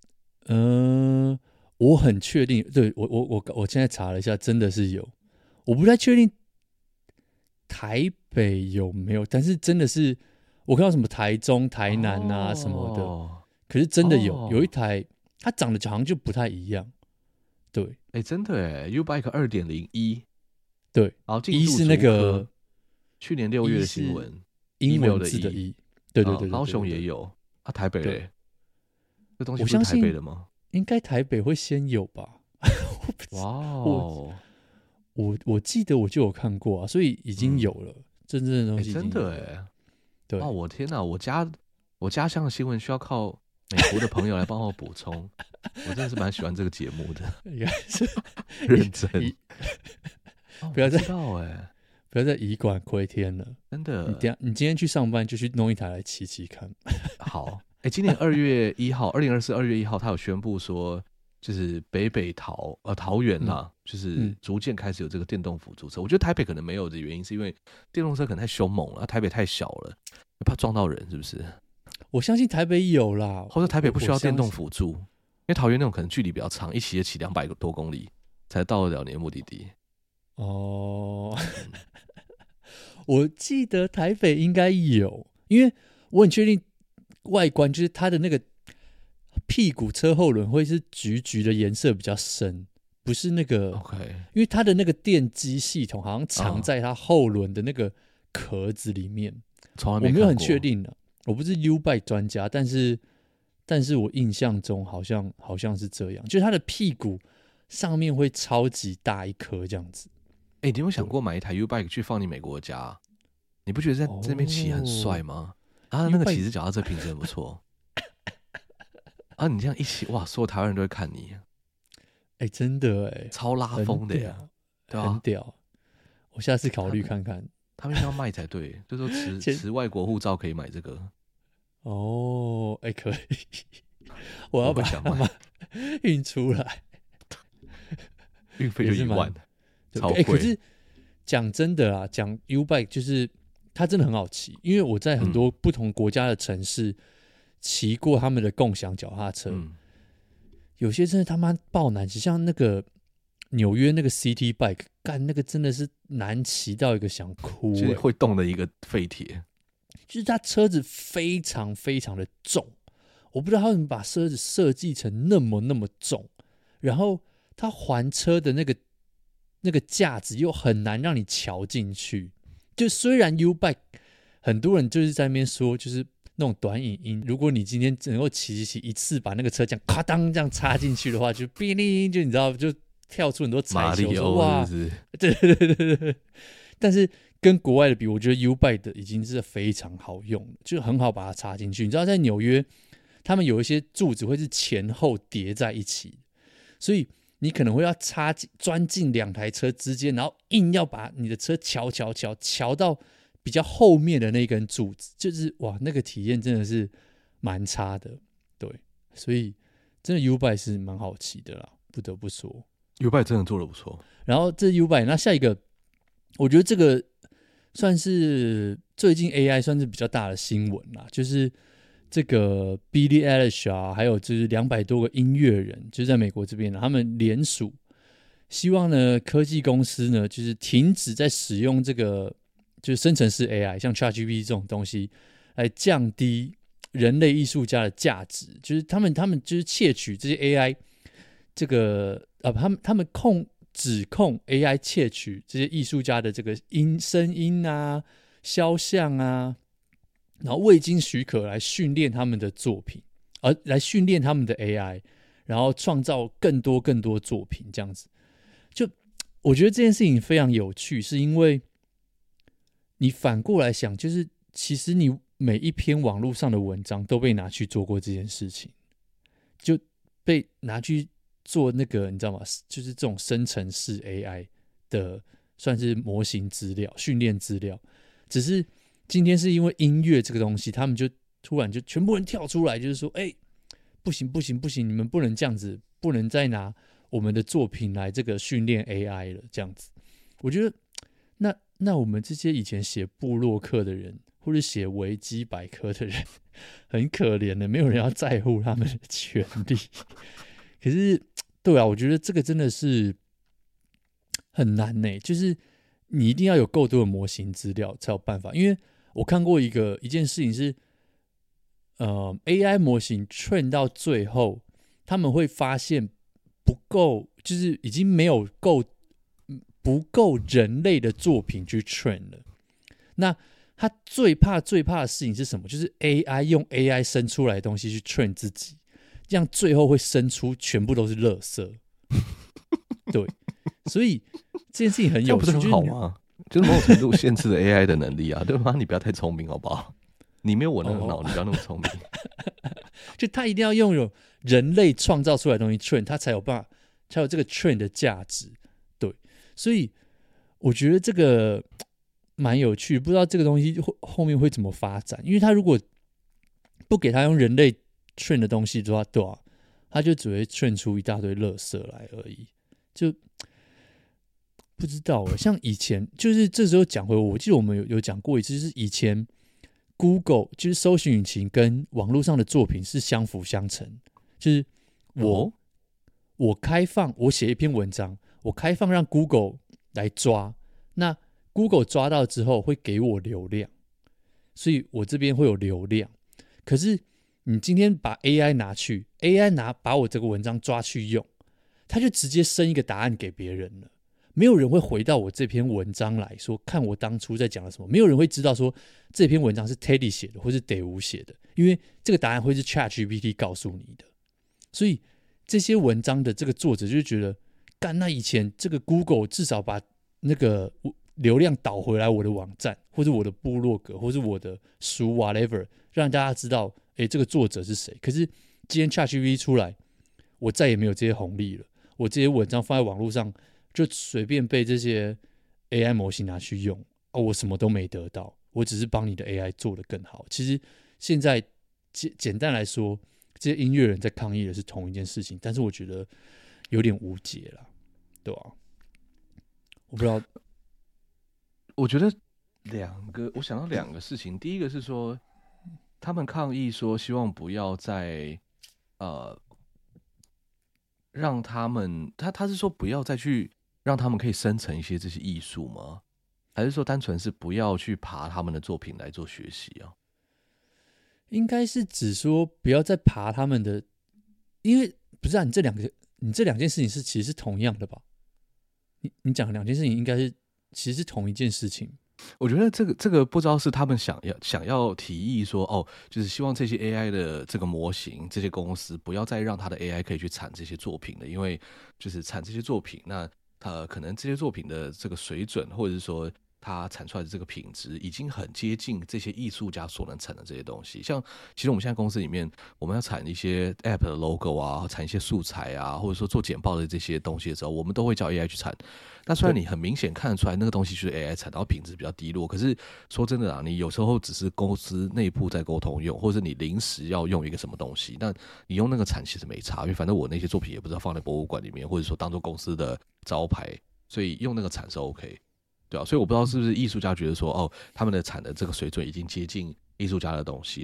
[SPEAKER 3] 我很确定，对我现在查了一下，真的是有，我不太确定台北有没有，但是真的是我看到什么台中、台南啊什么的，可是真的有一台，它长得好像就不太一样，对，
[SPEAKER 1] 真的哎 ，U Bike 2.01，
[SPEAKER 3] 对，
[SPEAKER 1] 然后
[SPEAKER 3] 一是那个
[SPEAKER 1] 去年6月的新闻，
[SPEAKER 3] 英文字的对，
[SPEAKER 1] 高雄也有啊，台北嘞，这东西不是台
[SPEAKER 3] 我相信
[SPEAKER 1] 北的吗？
[SPEAKER 3] 应该台北会先有吧？
[SPEAKER 1] 哇哦，
[SPEAKER 3] 我记得我就有看过啊，所以已经有了，真正的东西已经有了，
[SPEAKER 1] 真的哎，
[SPEAKER 3] 对，
[SPEAKER 1] 哦，我天哪，我家乡的新闻需要靠美国的朋友来帮我补充，我真的是蛮喜欢这个节目的，
[SPEAKER 3] 应该是
[SPEAKER 1] 认真，
[SPEAKER 3] 不要再
[SPEAKER 1] 我知道哎，
[SPEAKER 3] 不要再以管窥天了。
[SPEAKER 1] 真的，
[SPEAKER 3] 你今天去上班就去弄一台来骑看。
[SPEAKER 1] 好，今年2月1号，2024 2月1号，他有宣布说，就是北桃园啦，就是逐渐开始有这个电动辅助车。我觉得台北可能没有的原因，是因为电动车可能太凶猛了，台北太小了，怕撞到人，是不是？
[SPEAKER 3] 我相信台北有啦，
[SPEAKER 1] 或者台北不需要电动辅助，因为桃园那种可能距离比较长，一骑也骑200多公里才到得了你的目的地。
[SPEAKER 3] 哦，我记得台北应该有，因为我很确定外观就是它的那个屁股车后轮会是橘的颜色比较深，不是那个
[SPEAKER 1] OK，
[SPEAKER 3] 因为它的那个电机系统好像藏在它后轮的那个壳子里面，
[SPEAKER 1] 从来
[SPEAKER 3] 我没有很确定的，我不是 U Bike 专家，但是我印象中好像是这样，就是它的屁股上面会超级大一颗这样子。
[SPEAKER 1] 你有没有想过买一台 U Bike 去放你美国的家？你不觉得在那边骑很帅吗？啊，那个骑着脚踏车品质很不错。啊，你这样一骑，哇，所有台湾人都会看你。
[SPEAKER 3] 真的
[SPEAKER 1] 超拉风的呀，对吧？
[SPEAKER 3] 很屌。我下次考虑看看。
[SPEAKER 1] 他们应该要卖才对，就说持外国护照可以买这个。
[SPEAKER 3] 哦，可以。我要把它运出来，
[SPEAKER 1] 运费就1万，超贵。
[SPEAKER 3] 可是讲真的啦，讲 U Bike 就是它真的很好骑，因为我在很多不同国家的城市骑过他们的共享脚踏车，有些真的他妈爆难骑，像那个纽约那个 City Bike， 干那个真的是难骑到一个想哭，
[SPEAKER 1] 就是会动的一个废铁。
[SPEAKER 3] 就是它车子非常非常的重，我不知道他们把车子设计成那么重，然后它还车的那个架子又很难让你瞧进去。就虽然 U Bike 很多人就是在那边说，就是那种短影音，如果你今天能够骑一次把那个车这样咔当这样插进去的话，就哔哩，就你知道就跳出很多彩球，说哇，对，但是跟国外的比，我觉得 U Bike 的已经是非常好用了，就很好把它插进去。你知道在纽约，他们有一些柱子会是前后叠在一起，所以你可能会要钻进2台车之间，然后硬要把你的车瞧到比较后面的那根柱子，就是哇，那个体验真的是蛮差的。对，所以真的 U Bike 是蛮好骑的啦，不得不说
[SPEAKER 1] U Bike 真的做得不错。
[SPEAKER 3] 然后这 U Bike， 那下一个，我觉得这个算是最近 AI 算是比较大的新闻啦，就是这个 Billie Eilish 啊，还有就是200多个音乐人，就是在美国这边他们联署，希望呢科技公司呢就是停止在使用这个就是生成式 AI， 像 ChatGPT 这种东西，来降低人类艺术家的价值，就是他们就是窃取这些 AI 这个他们指控 AI 窃取这些艺术家的这个声音啊、肖像啊，然后未经许可来训练他们的作品，而来训练他们的 AI， 然后创造更多作品这样子。就我觉得这件事情非常有趣，是因为你反过来想，就是其实你每一篇网络上的文章都被拿去做过这件事情，就被拿去做那个你知道吗？就是这种生成式 AI 的算是模型资料、训练资料。只是今天是因为音乐这个东西，他们就突然就全部人跳出来，就是说，不行，你们不能这样子，不能再拿我们的作品来这个训练 AI 了，这样子。我觉得那我们这些以前写部落客的人，或者写维基百科的人，很可怜的，没有人要在乎他们的权利。可是，对啊，我觉得这个真的是很难呢，就是你一定要有够多的模型资料才有办法。因为我看过一件事情是，AI 模型 train 到最后，他们会发现不够，就是已经没有不够人类的作品去 train 了。那他最怕的事情是什么？就是 AI 用 AI 生出来的东西去 train 自己，这样最后会生出全部都是垃圾。对，所以这件事情很有趣，
[SPEAKER 1] 这不是很好吗？就是某种程度限制了 AI 的能力啊，对吗？你不要太聪明好不好？你没有我那个脑，你不要那么聪明。
[SPEAKER 3] 就他一定要拥有人类创造出来的东西 train， 他才有办法，才有这个 train 的价值。对，所以我觉得这个蛮有趣，不知道这个东西后面会怎么发展。因为他如果不给他用人类 train 的东西的话，对啊，他就只会 train 出一大堆垃圾来而已。就不知道像以前就是这时候讲回我记得我们有讲过一次，就是以前 Google 就是搜寻引擎跟网络上的作品是相辅相成，就是我开放，我写一篇文章，我开放让 Google 来抓，那 Google 抓到之后会给我流量，所以我这边会有流量。可是你今天把 AI 拿去 ，AI 把我这个文章抓去用，他就直接生一个答案给别人了。没有人会回到我这篇文章来说，看我当初在讲了什么。没有人会知道说这篇文章是 Teddy 写的，或是 Daewoo 写的，因为这个答案会是 ChatGPT 告诉你的。所以这些文章的这个作者就觉得，那以前这个 Google 至少把那个流量导回来我的网站，或者我的部落格，或是我的书 whatever， 让大家知道，这个作者是谁。可是今天 ChatGPT 出来，我再也没有这些红利了。我这些文章放在网络上，就随便被这些 AI 模型拿去用，我什么都没得到，我只是帮你的 AI 做得更好。其实现在简单来说，这些音乐人在抗议的是同一件事情，但是我觉得有点无解啦，对吧？我不知道，
[SPEAKER 1] 我觉得我想到两个事情。第一个是说，他们抗议说希望不要再让他们他是说不要再去让他们可以生成一些这些艺术吗？还是说单纯是不要去爬他们的作品来做学习啊？
[SPEAKER 3] 应该是指说不要再爬他们的，因为不是你这两件事情其实是同样的吧？你讲的两件事情应该是其实是同一件事情。
[SPEAKER 1] 我觉得这个不知道是他们想要提议说，就是希望这些 AI 的这个模型，这些公司不要再让他的 AI 可以去产这些作品了，因为就是产这些作品，那可能这些作品的这个水准，或者是说它产出来的这个品质已经很接近这些艺术家所能产的这些东西。像其实我们现在公司里面，我们要产一些 App 的 logo 啊，产一些素材啊，或者说做简报的这些东西的时候，我们都会叫 AI 去产。那虽然你很明显看得出来那个东西就是 AI 产，然后品质比较低落，可是说真的啊，你有时候只是公司内部在沟通用，或者你临时要用一个什么东西，那你用那个产其实没差，因为反正我那些作品也不知道放在博物馆里面，或者说当做公司的招牌，所以用那个产是 OK。对啊，所以我不知道是不是艺术家觉得说，他们的产的这个水准已经接近艺术家的东西了，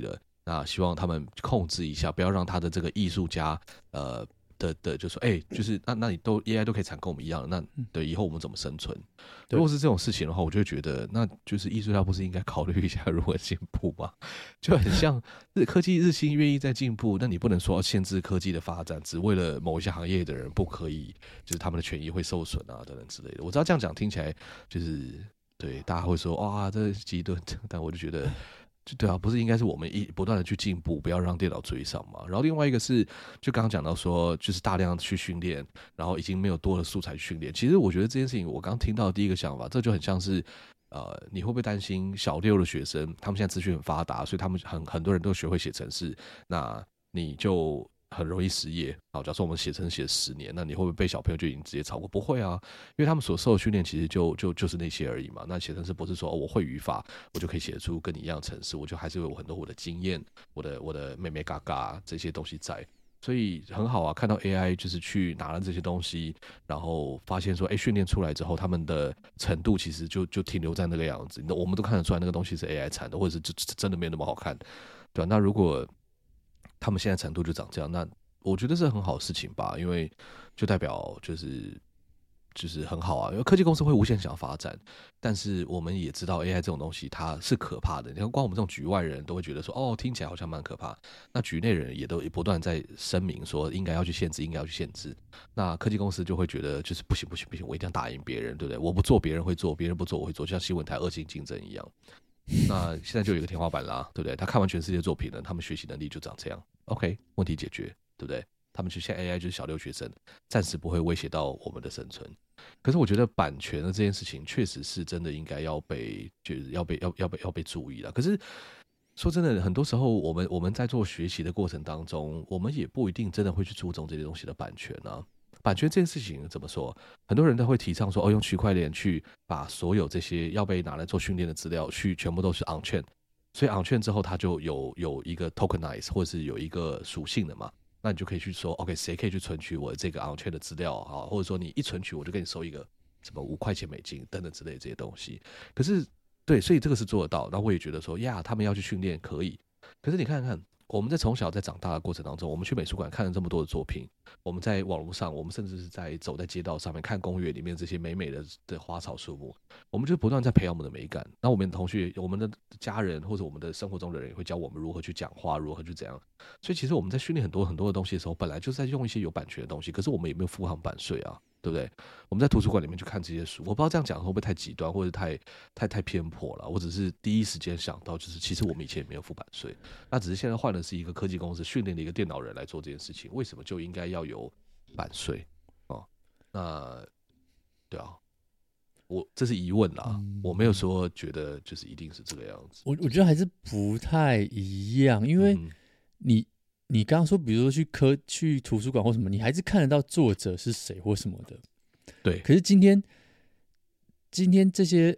[SPEAKER 1] 那希望他们控制一下，不要让他的这个艺术家就说就是那你都 AI 都可以产跟我们一样，那对以后我们怎么生存？如果是这种事情的话，我就会觉得那就是艺术家不是应该考虑一下如何进步吗？就很像科技日新月异在进步，那你不能说要限制科技的发展，只为了某一些行业的人不可以，就是他们的权益会受损啊等等之类的。我知道这样讲听起来就是对大家会说哇这极端，但我就觉得。对啊，不是应该是我们不断的去进步，不要让电脑追上嘛。然后另外一个是，就刚刚讲到说，就是大量去训练，然后已经没有多的素材去训练。其实我觉得这件事情，我刚听到的第一个想法，这就很像是，你会不会担心小六的学生，他们现在资讯很发达，所以他们很多人都学会写程式，那你就很容易失业。好，假设我们写程式写10年，那你会不会被小朋友就已经直接超过？不会啊，因为他们所受的训练其实就是那些而已嘛。那写程式不是说我会语法，我就可以写出跟你一样的程式，我就还是有很多我的经验，我的妹妹嘎嘎这些东西在。所以很好啊，看到 AI 就是去拿了这些东西，然后发现说，训练出来之后，他们的程度其实就停留在那个样子。我们都看得出来那个东西是 AI 产的，或者是就真的没有那么好看，对吧？那如果他们现在程度就长这样，那我觉得是很好的事情吧，因为就代表就是很好啊，因为科技公司会无限想发展，但是我们也知道 AI 这种东西它是可怕的。你看，光我们这种局外人都会觉得说，哦，听起来好像蛮可怕。那局内人也都不断在声明说，应该要去限制，应该要去限制。那科技公司就会觉得，就是不行，我一定要打赢别人，对不对？我不做，别人会做；别人不做，我会做，就像新闻台恶性竞争一样。那现在就有一个天花板啦，对不对？他看完全世界作品了，他们学习能力就长这样。OK， 问题解决，对不对？他们就现在 AI 就是小六学生，暂时不会威胁到我们的生存。可是我觉得版权的这件事情，确实是真的应该要被，就是要被注意了。可是说真的，很多时候我们在做学习的过程当中，我们也不一定真的会去注重这些东西的版权啊。版权这件事情怎么说？很多人都会提倡说，用区块链去把所有这些要被拿来做训练的资料，去全部都是 on chain。所以 on chain 之后，它就有一个 tokenize 或者是有一个属性的嘛。那你就可以去说 ，OK， 谁可以去存取我这个 on chain 的资料啊？或者说你一存取，我就给你收一个什么5块钱美金等等之类的这些东西。可是，对，所以这个是做得到。那我也觉得说，呀，他们要去训练可以。可是你看看，我们在从小在长大的过程当中，我们去美术馆看了这么多的作品，我们在网络上，我们甚至是走在街道上面看公园里面这些美美的花草树木，我们就不断在培养我们的美感。那我们的同学、我们的家人或者我们的生活中的人也会教我们如何去讲话，如何去怎样。所以其实我们在训练很多的东西的时候，本来就是在用一些有版权的东西，可是我们也没有付上版税啊，对不对？我们在图书馆里面去看这些书，我不知道这样讲会不会太极端，或者太偏颇了。我只是第一时间想到，就是其实我们以前也没有付版税，那只是现在换的是一个科技公司训练的一个电脑人来做这件事情，为什么就应该要有版税哦？那对啊，这是疑问啦，我没有说觉得就是一定是这个样子。
[SPEAKER 3] 我觉得还是不太一样，因为你刚刚说，比如说去图书馆或什么，你还是看得到作者是谁或什么的。
[SPEAKER 1] 对。
[SPEAKER 3] 可是今天这些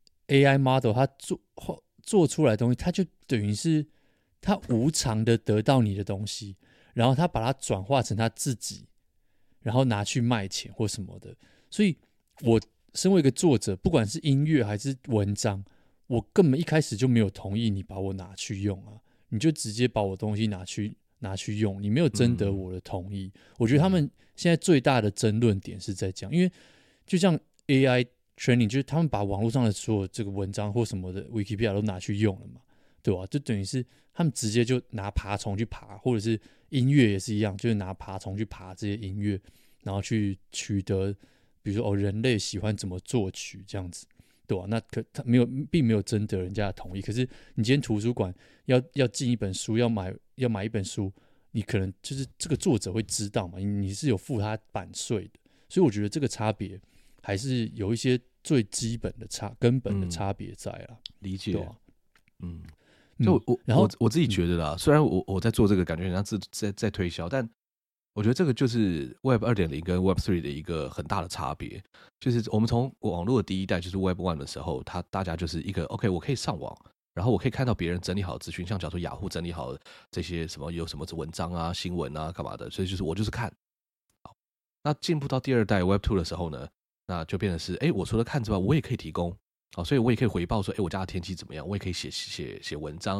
[SPEAKER 3] AI model 它做出来的东西，它就等于是它无偿的得到你的东西，然后它把它转化成它自己，然后拿去卖钱或什么的。所以我身为一个作者，不管是音乐还是文章，我根本一开始就没有同意你把我拿去用啊，你就直接把我东西拿去用，你没有征得我的同意。我觉得他们现在最大的争论点是在讲，因为就像 AI training， 就是他们把网络上的所有这个文章或什么的 Wikipedia 都拿去用了嘛，对吧？就等于是他们直接就拿爬虫去爬，或者是音乐也是一样，就是拿爬虫去爬这些音乐，然后去取得，比如说人类喜欢怎么作曲这样子。对吧？那他并没有征得人家的同意。可是你今天图书馆要进一本书，要买一本书，你可能就是这个作者会知道嘛，你是有付他版税的。所以我觉得这个差别还是有一些最基本的根本的差别在啦。
[SPEAKER 1] 理解。
[SPEAKER 3] 对啊，
[SPEAKER 1] 就我自己觉得啦，虽然我在做这个，感觉很像在推销，但我觉得这个就是 Web 2.0 跟 Web 3的一个很大的差别，就是我们从网络的第一代就是 Web 1的时候，大家就是一个 OK， 我可以上网，然后我可以看到别人整理好的资讯，像假如说雅虎整理好这些什么有什么文章啊、新闻啊、干嘛的，所以就是我就是看。好，那进步到第2代 Web 2的时候呢，那就变成是我除了看之外，我也可以提供，好，所以我也可以回报说，我家的天气怎么样，我也可以写文章。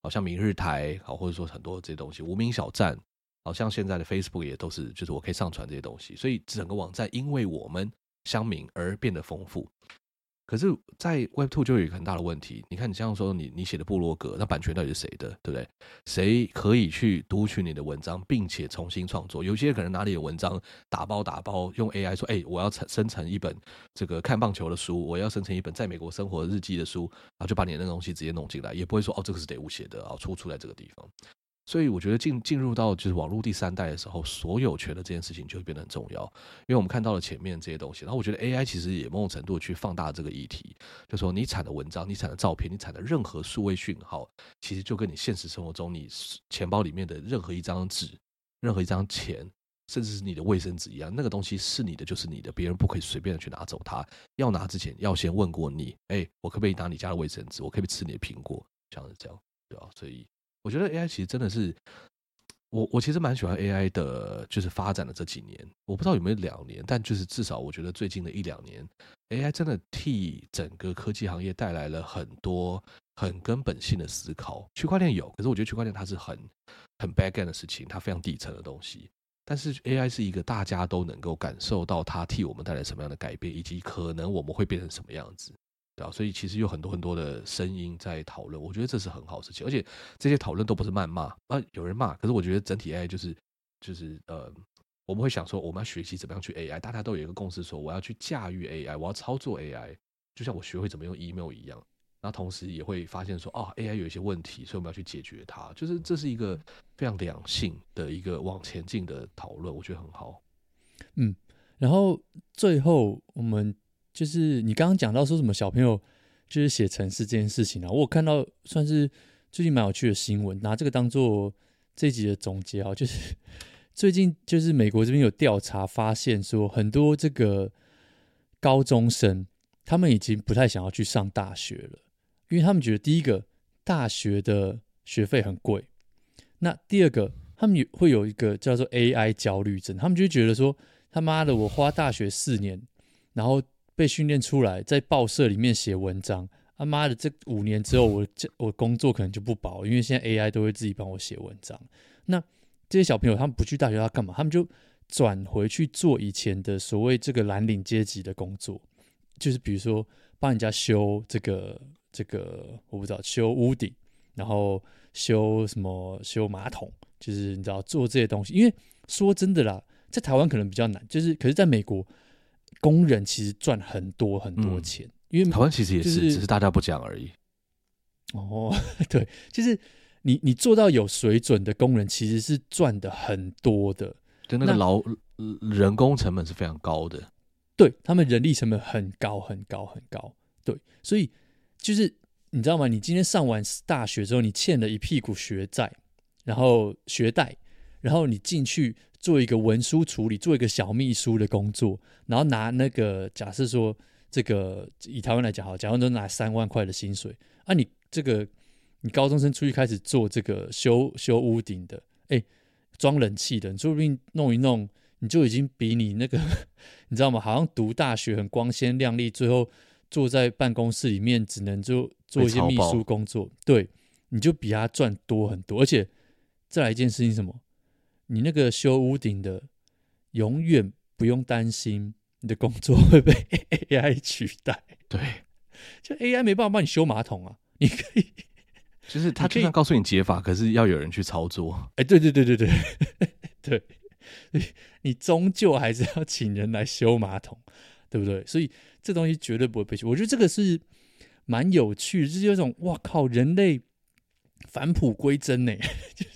[SPEAKER 1] 好像明日台，好或者说很多这些东西，无名小站，好像现在的 Facebook 也都是，就是我可以上传这些东西，所以整个网站因为我们乡民而变得丰富。可是，在 Web2 就有一个很大的问题，你看，你像说你写的部落格，那版权到底是谁的，对不对？谁可以去读取你的文章，并且重新创作？有些可能拿你的文章打包，用 AI 说，我要生成一本这个看棒球的书，我要生成一本在美国生活日记的书，然后就把你的那个东西直接弄进来，也不会说这个是得物写的，出在这个地方。所以我觉得进入到就是网络第3代的时候，所有权的这件事情就会变得很重要，因为我们看到了前面这些东西，然后我觉得 AI 其实也某种程度去放大这个议题，就说你产的文章、你产的照片、你产的任何数位讯号，其实就跟你现实生活中你钱包里面的任何一张纸、任何一张钱，甚至是你的卫生纸一样，那个东西是你的就是你的，别人不可以随便的去拿走它，要拿之前要先问过你，我可不可以拿你家的卫生纸？我可不可以吃你的苹果？像是这样，对吧？所以我觉得 AI 其实真的是，我其实蛮喜欢 AI 的，就是发展的这几年，我不知道有没有2年，但就是至少我觉得最近的1-2年 ，AI 真的替整个科技行业带来了很多很根本性的思考。区块链有，可是我觉得区块链它是很 back end 的事情，它非常底层的东西。但是 AI 是一个大家都能够感受到它替我们带来什么样的改变，以及可能我们会变成什么样子。对啊，所以其实有很多很多的声音在讨论，我觉得这是很好的事情，而且这些讨论都不是谩骂有人骂，可是我觉得整体 AI 就是我们会想说我们要学习怎么样去 AI， 大家都有一个共识说我要去驾驭 AI， 我要操作 AI， 就像我学会怎么用 email 一样，然后同时也会发现说AI 有一些问题，所以我们要去解决它，就是这是一个非常良性的一个往前进的讨论，我觉得很好。
[SPEAKER 3] 然后最后我们就是你刚刚讲到说什么小朋友就是写程式这件事情啊，我有看到算是最近蛮有趣的新闻，拿这个当做这一集的总结啊，就是最近就是美国这边有调查发现说，很多这个高中生他们已经不太想要去上大学了，因为他们觉得第一个大学的学费很贵，那第二个他们会有一个叫做 AI 焦虑症，他们就觉得说他妈的我花大学4年，然后被训练出来在报社里面写文章，他妈的这5年之后我工作可能就不保，因为现在 AI 都会自己帮我写文章。那这些小朋友他们不去大学要干嘛？他们就转回去做以前的所谓这个蓝领阶级的工作，就是比如说帮人家修这个我不知道修屋顶，然后修马桶，就是你知道做这些东西。因为说真的啦，在台湾可能比较难，就是可是在美国工人其实赚很多很多钱，因为
[SPEAKER 1] 台湾其实也是，只是大家不讲而已。
[SPEAKER 3] 对，就是你做到有水准的工人，其实是赚的很多的，
[SPEAKER 1] 就那个人工成本是非常高的，
[SPEAKER 3] 对，他们人力成本很高很高很高，对，所以就是你知道吗？你今天上完大学之后，你欠了一屁股学债，然后学贷，然后你进去做一个文书处理，做一个小秘书的工作，然后拿那个假设说这个以台湾来讲好，假如都拿3万块的薪水啊，你高中生出去开始做这个修屋顶的，装冷气的，你说不定弄一弄，你就已经比你那个你知道吗？好像读大学很光鲜亮丽，最后坐在办公室里面只能做一些秘书工作，对，你就比他赚多很多。而且再来一件事情是什么？你那个修屋顶的永远不用担心你的工作会被 AI 取代，
[SPEAKER 1] 对，
[SPEAKER 3] 就 AI 没办法帮你修马桶啊，你可以。
[SPEAKER 1] 就是他就算告诉你解法，可是要有人去操作。
[SPEAKER 3] 对对，你终究还是要请人来修马桶，对不对？所以这东西绝对不会被取。我觉得这个是蛮有趣的，就是有种哇靠，人类返璞归真呢，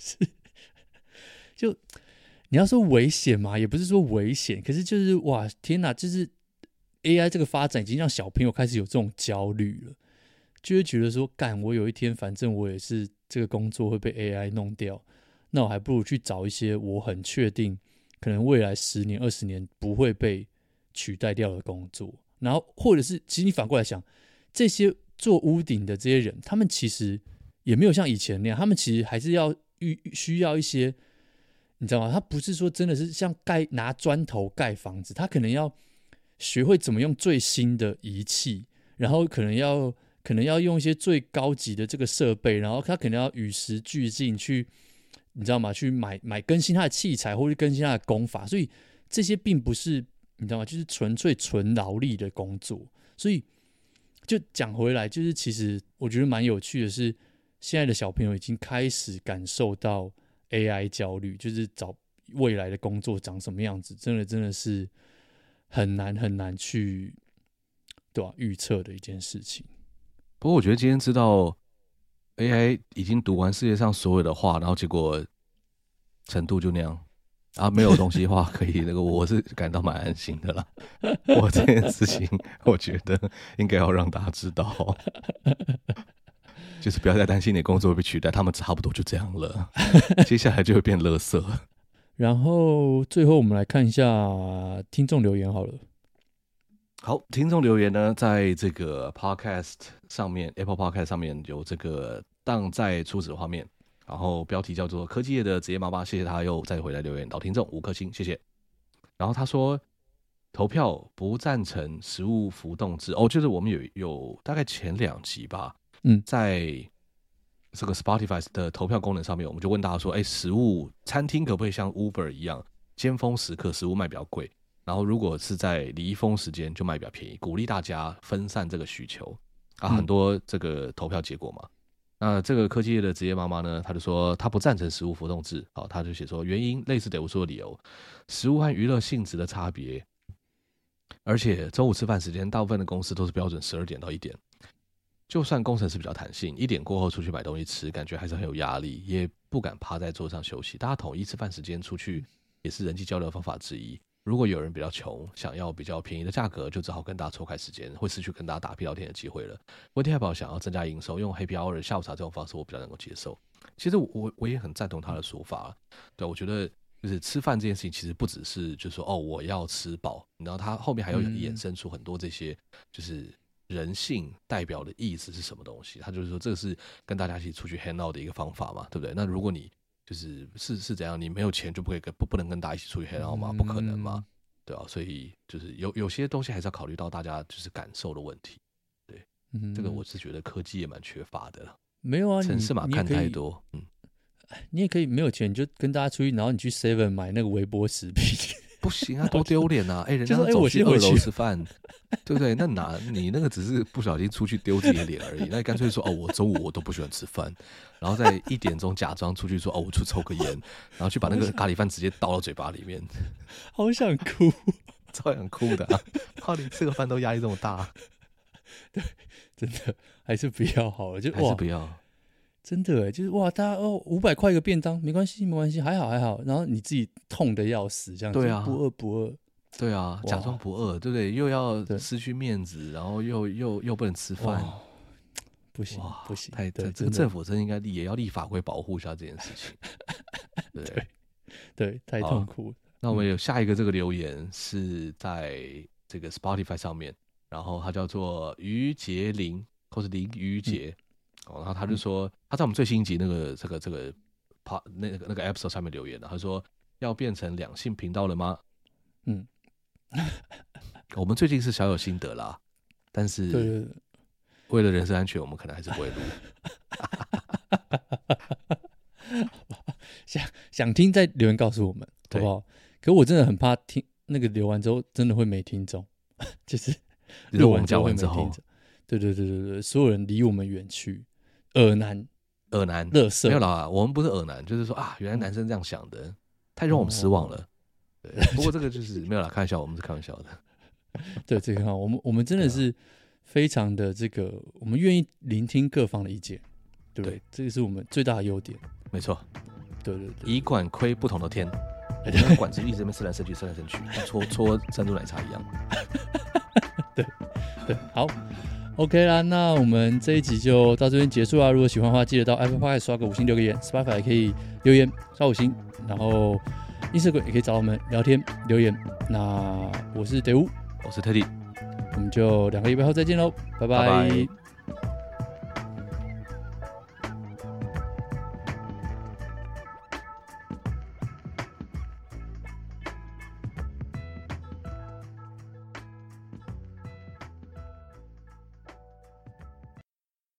[SPEAKER 3] 就你要说危险嘛，也不是说危险，可是就是哇天哪，就是 AI 这个发展已经让小朋友开始有这种焦虑了。就会觉得说，干，我有一天反正我也是这个工作会被 AI 弄掉，那我还不如去找一些我很确定可能未来10年20年不会被取代掉的工作。然后或者是其实你反过来想，这些做屋顶的这些人，他们其实也没有像以前那样，他们其实还是需要一些，你知道吗？他不是说真的是像拿砖头盖房子，他可能要学会怎么用最新的仪器，然后可能要可能要用一些最高级的这个设备，然后他可能要与时俱进去，你知道吗？去买更新他的器材，或者更新他的功法，所以这些并不是你知道吗？就是纯劳力的工作。所以就讲回来，就是其实我觉得蛮有趣的是，现在的小朋友已经开始感受到 AI 焦虑，就是找未来的工作长什么样子，真的是很难去对吧、预测的一件事情。
[SPEAKER 1] 不过我觉得今天知道 AI 已经读完世界上所有的话，然后结果程度就那样啊，没有东西的话可以那个，我是感到蛮安心的啦。我这件事情，我觉得应该要让大家知道，就是不要再担心你的工作会被取代，他们差不多就这样了，接下来就会变垃圾。
[SPEAKER 3] 然后最后我们来看一下听众留言好了。
[SPEAKER 1] 好，听众留言呢，在这个 Podcast 上面 ，Apple Podcast 上面有这个荡在初始的画面，然后标题叫做科技业的职业妈妈，谢谢他又再回来留言，老听众5颗星，谢谢。然后他说投票不赞成食物浮动制，就是我们有大概前2集吧，在这个 Spotify 的投票功能上面，我们就问大家说，食物餐厅可不可以像 Uber 一样，尖峰时刻食物卖比较贵？然后如果是在离峰时间就卖比较便宜，鼓励大家分散这个需求啊，很多这个投票结果嘛。那这个科技业的职业妈妈呢，她就说她不赞成食物浮动制，她就写说原因类似得我说的理由，食物和娱乐性质的差别，而且中午吃饭时间大部分的公司都是标准12点到1点，就算工程师比较弹性，1点过后出去买东西吃，感觉还是很有压力，也不敢趴在桌上休息。大家统一吃饭时间出去也是人际交流的方法之一。如果有人比较穷，想要比较便宜的价格，就只好跟大家错开时间，会失去跟大家打屁聊天的机会了。温天海堡想要增加营收，用 Happy Hour 下午茶这种方式，我比较能够接受。其实我也很赞同他的说法，对，我觉得就是吃饭这件事情，其实不只是就是说我要吃饱，然后他后面还有衍生出很多这些就是人性代表的意思是什么东西。他就是说这个是跟大家一起出去 hang out 的一个方法嘛，对不对？那如果你就是怎样？你没有钱就不能跟大家一起出去 hang out 吗？不可能嘛，对啊，所以就是有些东西还是要考虑到大家就是感受的问题。对，这个我是觉得科技也蛮缺乏的。
[SPEAKER 3] 没有啊，
[SPEAKER 1] 城市嘛看太多，
[SPEAKER 3] 你也可以没有钱你就跟大家出去，然后你去 Seven 买那个微波食品。
[SPEAKER 1] 不行啊，多丢脸啊！人家走去2楼吃饭，对不对？那你那个只是不小心出去丢自己的脸而已。那你干脆说我中午我都不喜欢吃饭，然后在1点钟假装出去说我去抽个烟，然后去把那个咖喱饭直接倒到嘴巴里面，
[SPEAKER 3] 好想哭，
[SPEAKER 1] 超想哭的啊！靠，你吃个饭都压力这么大，
[SPEAKER 3] 对，真的还是不要好了，就
[SPEAKER 1] 还是不要。
[SPEAKER 3] 真的哎，就是哇，大家500块一个便当，没关系，还好，然后你自己痛的要死，这样子，对啊，不饿，
[SPEAKER 1] 对啊，假装不饿，对不对？又要失去面子，然后又不能吃饭，
[SPEAKER 3] 不行，
[SPEAKER 1] 这个政府真应该也要立法规保护一下这件事情，
[SPEAKER 3] 对，太痛苦了。
[SPEAKER 1] 那我们有下一个这个留言是在这个 Spotify 上面，然后他叫做于杰林，或是林于杰。然后他就说，他在我们最新一集那个 episode 上面留言的，他说要变成两性频道了吗？我们最近是小有心得啦，但是为了人身安全，我们可能还是不会录。
[SPEAKER 3] 想听再留言告诉我们，好不好？可我真的很怕听那个留完之后真的会没听众，就是
[SPEAKER 1] 录完讲完之后，
[SPEAKER 3] 对，所有人离我们远去。恶男，垃圾
[SPEAKER 1] 没有啦，我们不是恶男，就是说原来男生这样想的，太让我们失望了。对，不过这个就是没有啦，开玩笑，我们是开玩笑的。
[SPEAKER 3] 对，这个好，我们真的是非常的这个，我们愿意聆听各方的意见，对不对？这个是我们最大的优点。
[SPEAKER 1] 没错，
[SPEAKER 3] 对，
[SPEAKER 1] 以管窥不同的天，管子一直在那边伸来伸去，跟搓珍珠奶茶一样。
[SPEAKER 3] 对，好。OK 啦，那我们这一集就到这边结束啦。如果喜欢的话，记得到 Apple Podcast 刷个5星留个言 ，Spotify 也可以留言刷5星，然后 Instagram 也可以找我们聊天留言。那我是德乌，
[SPEAKER 1] 我是 Teddy，
[SPEAKER 3] 我们就2个礼拜后再见喽，拜拜。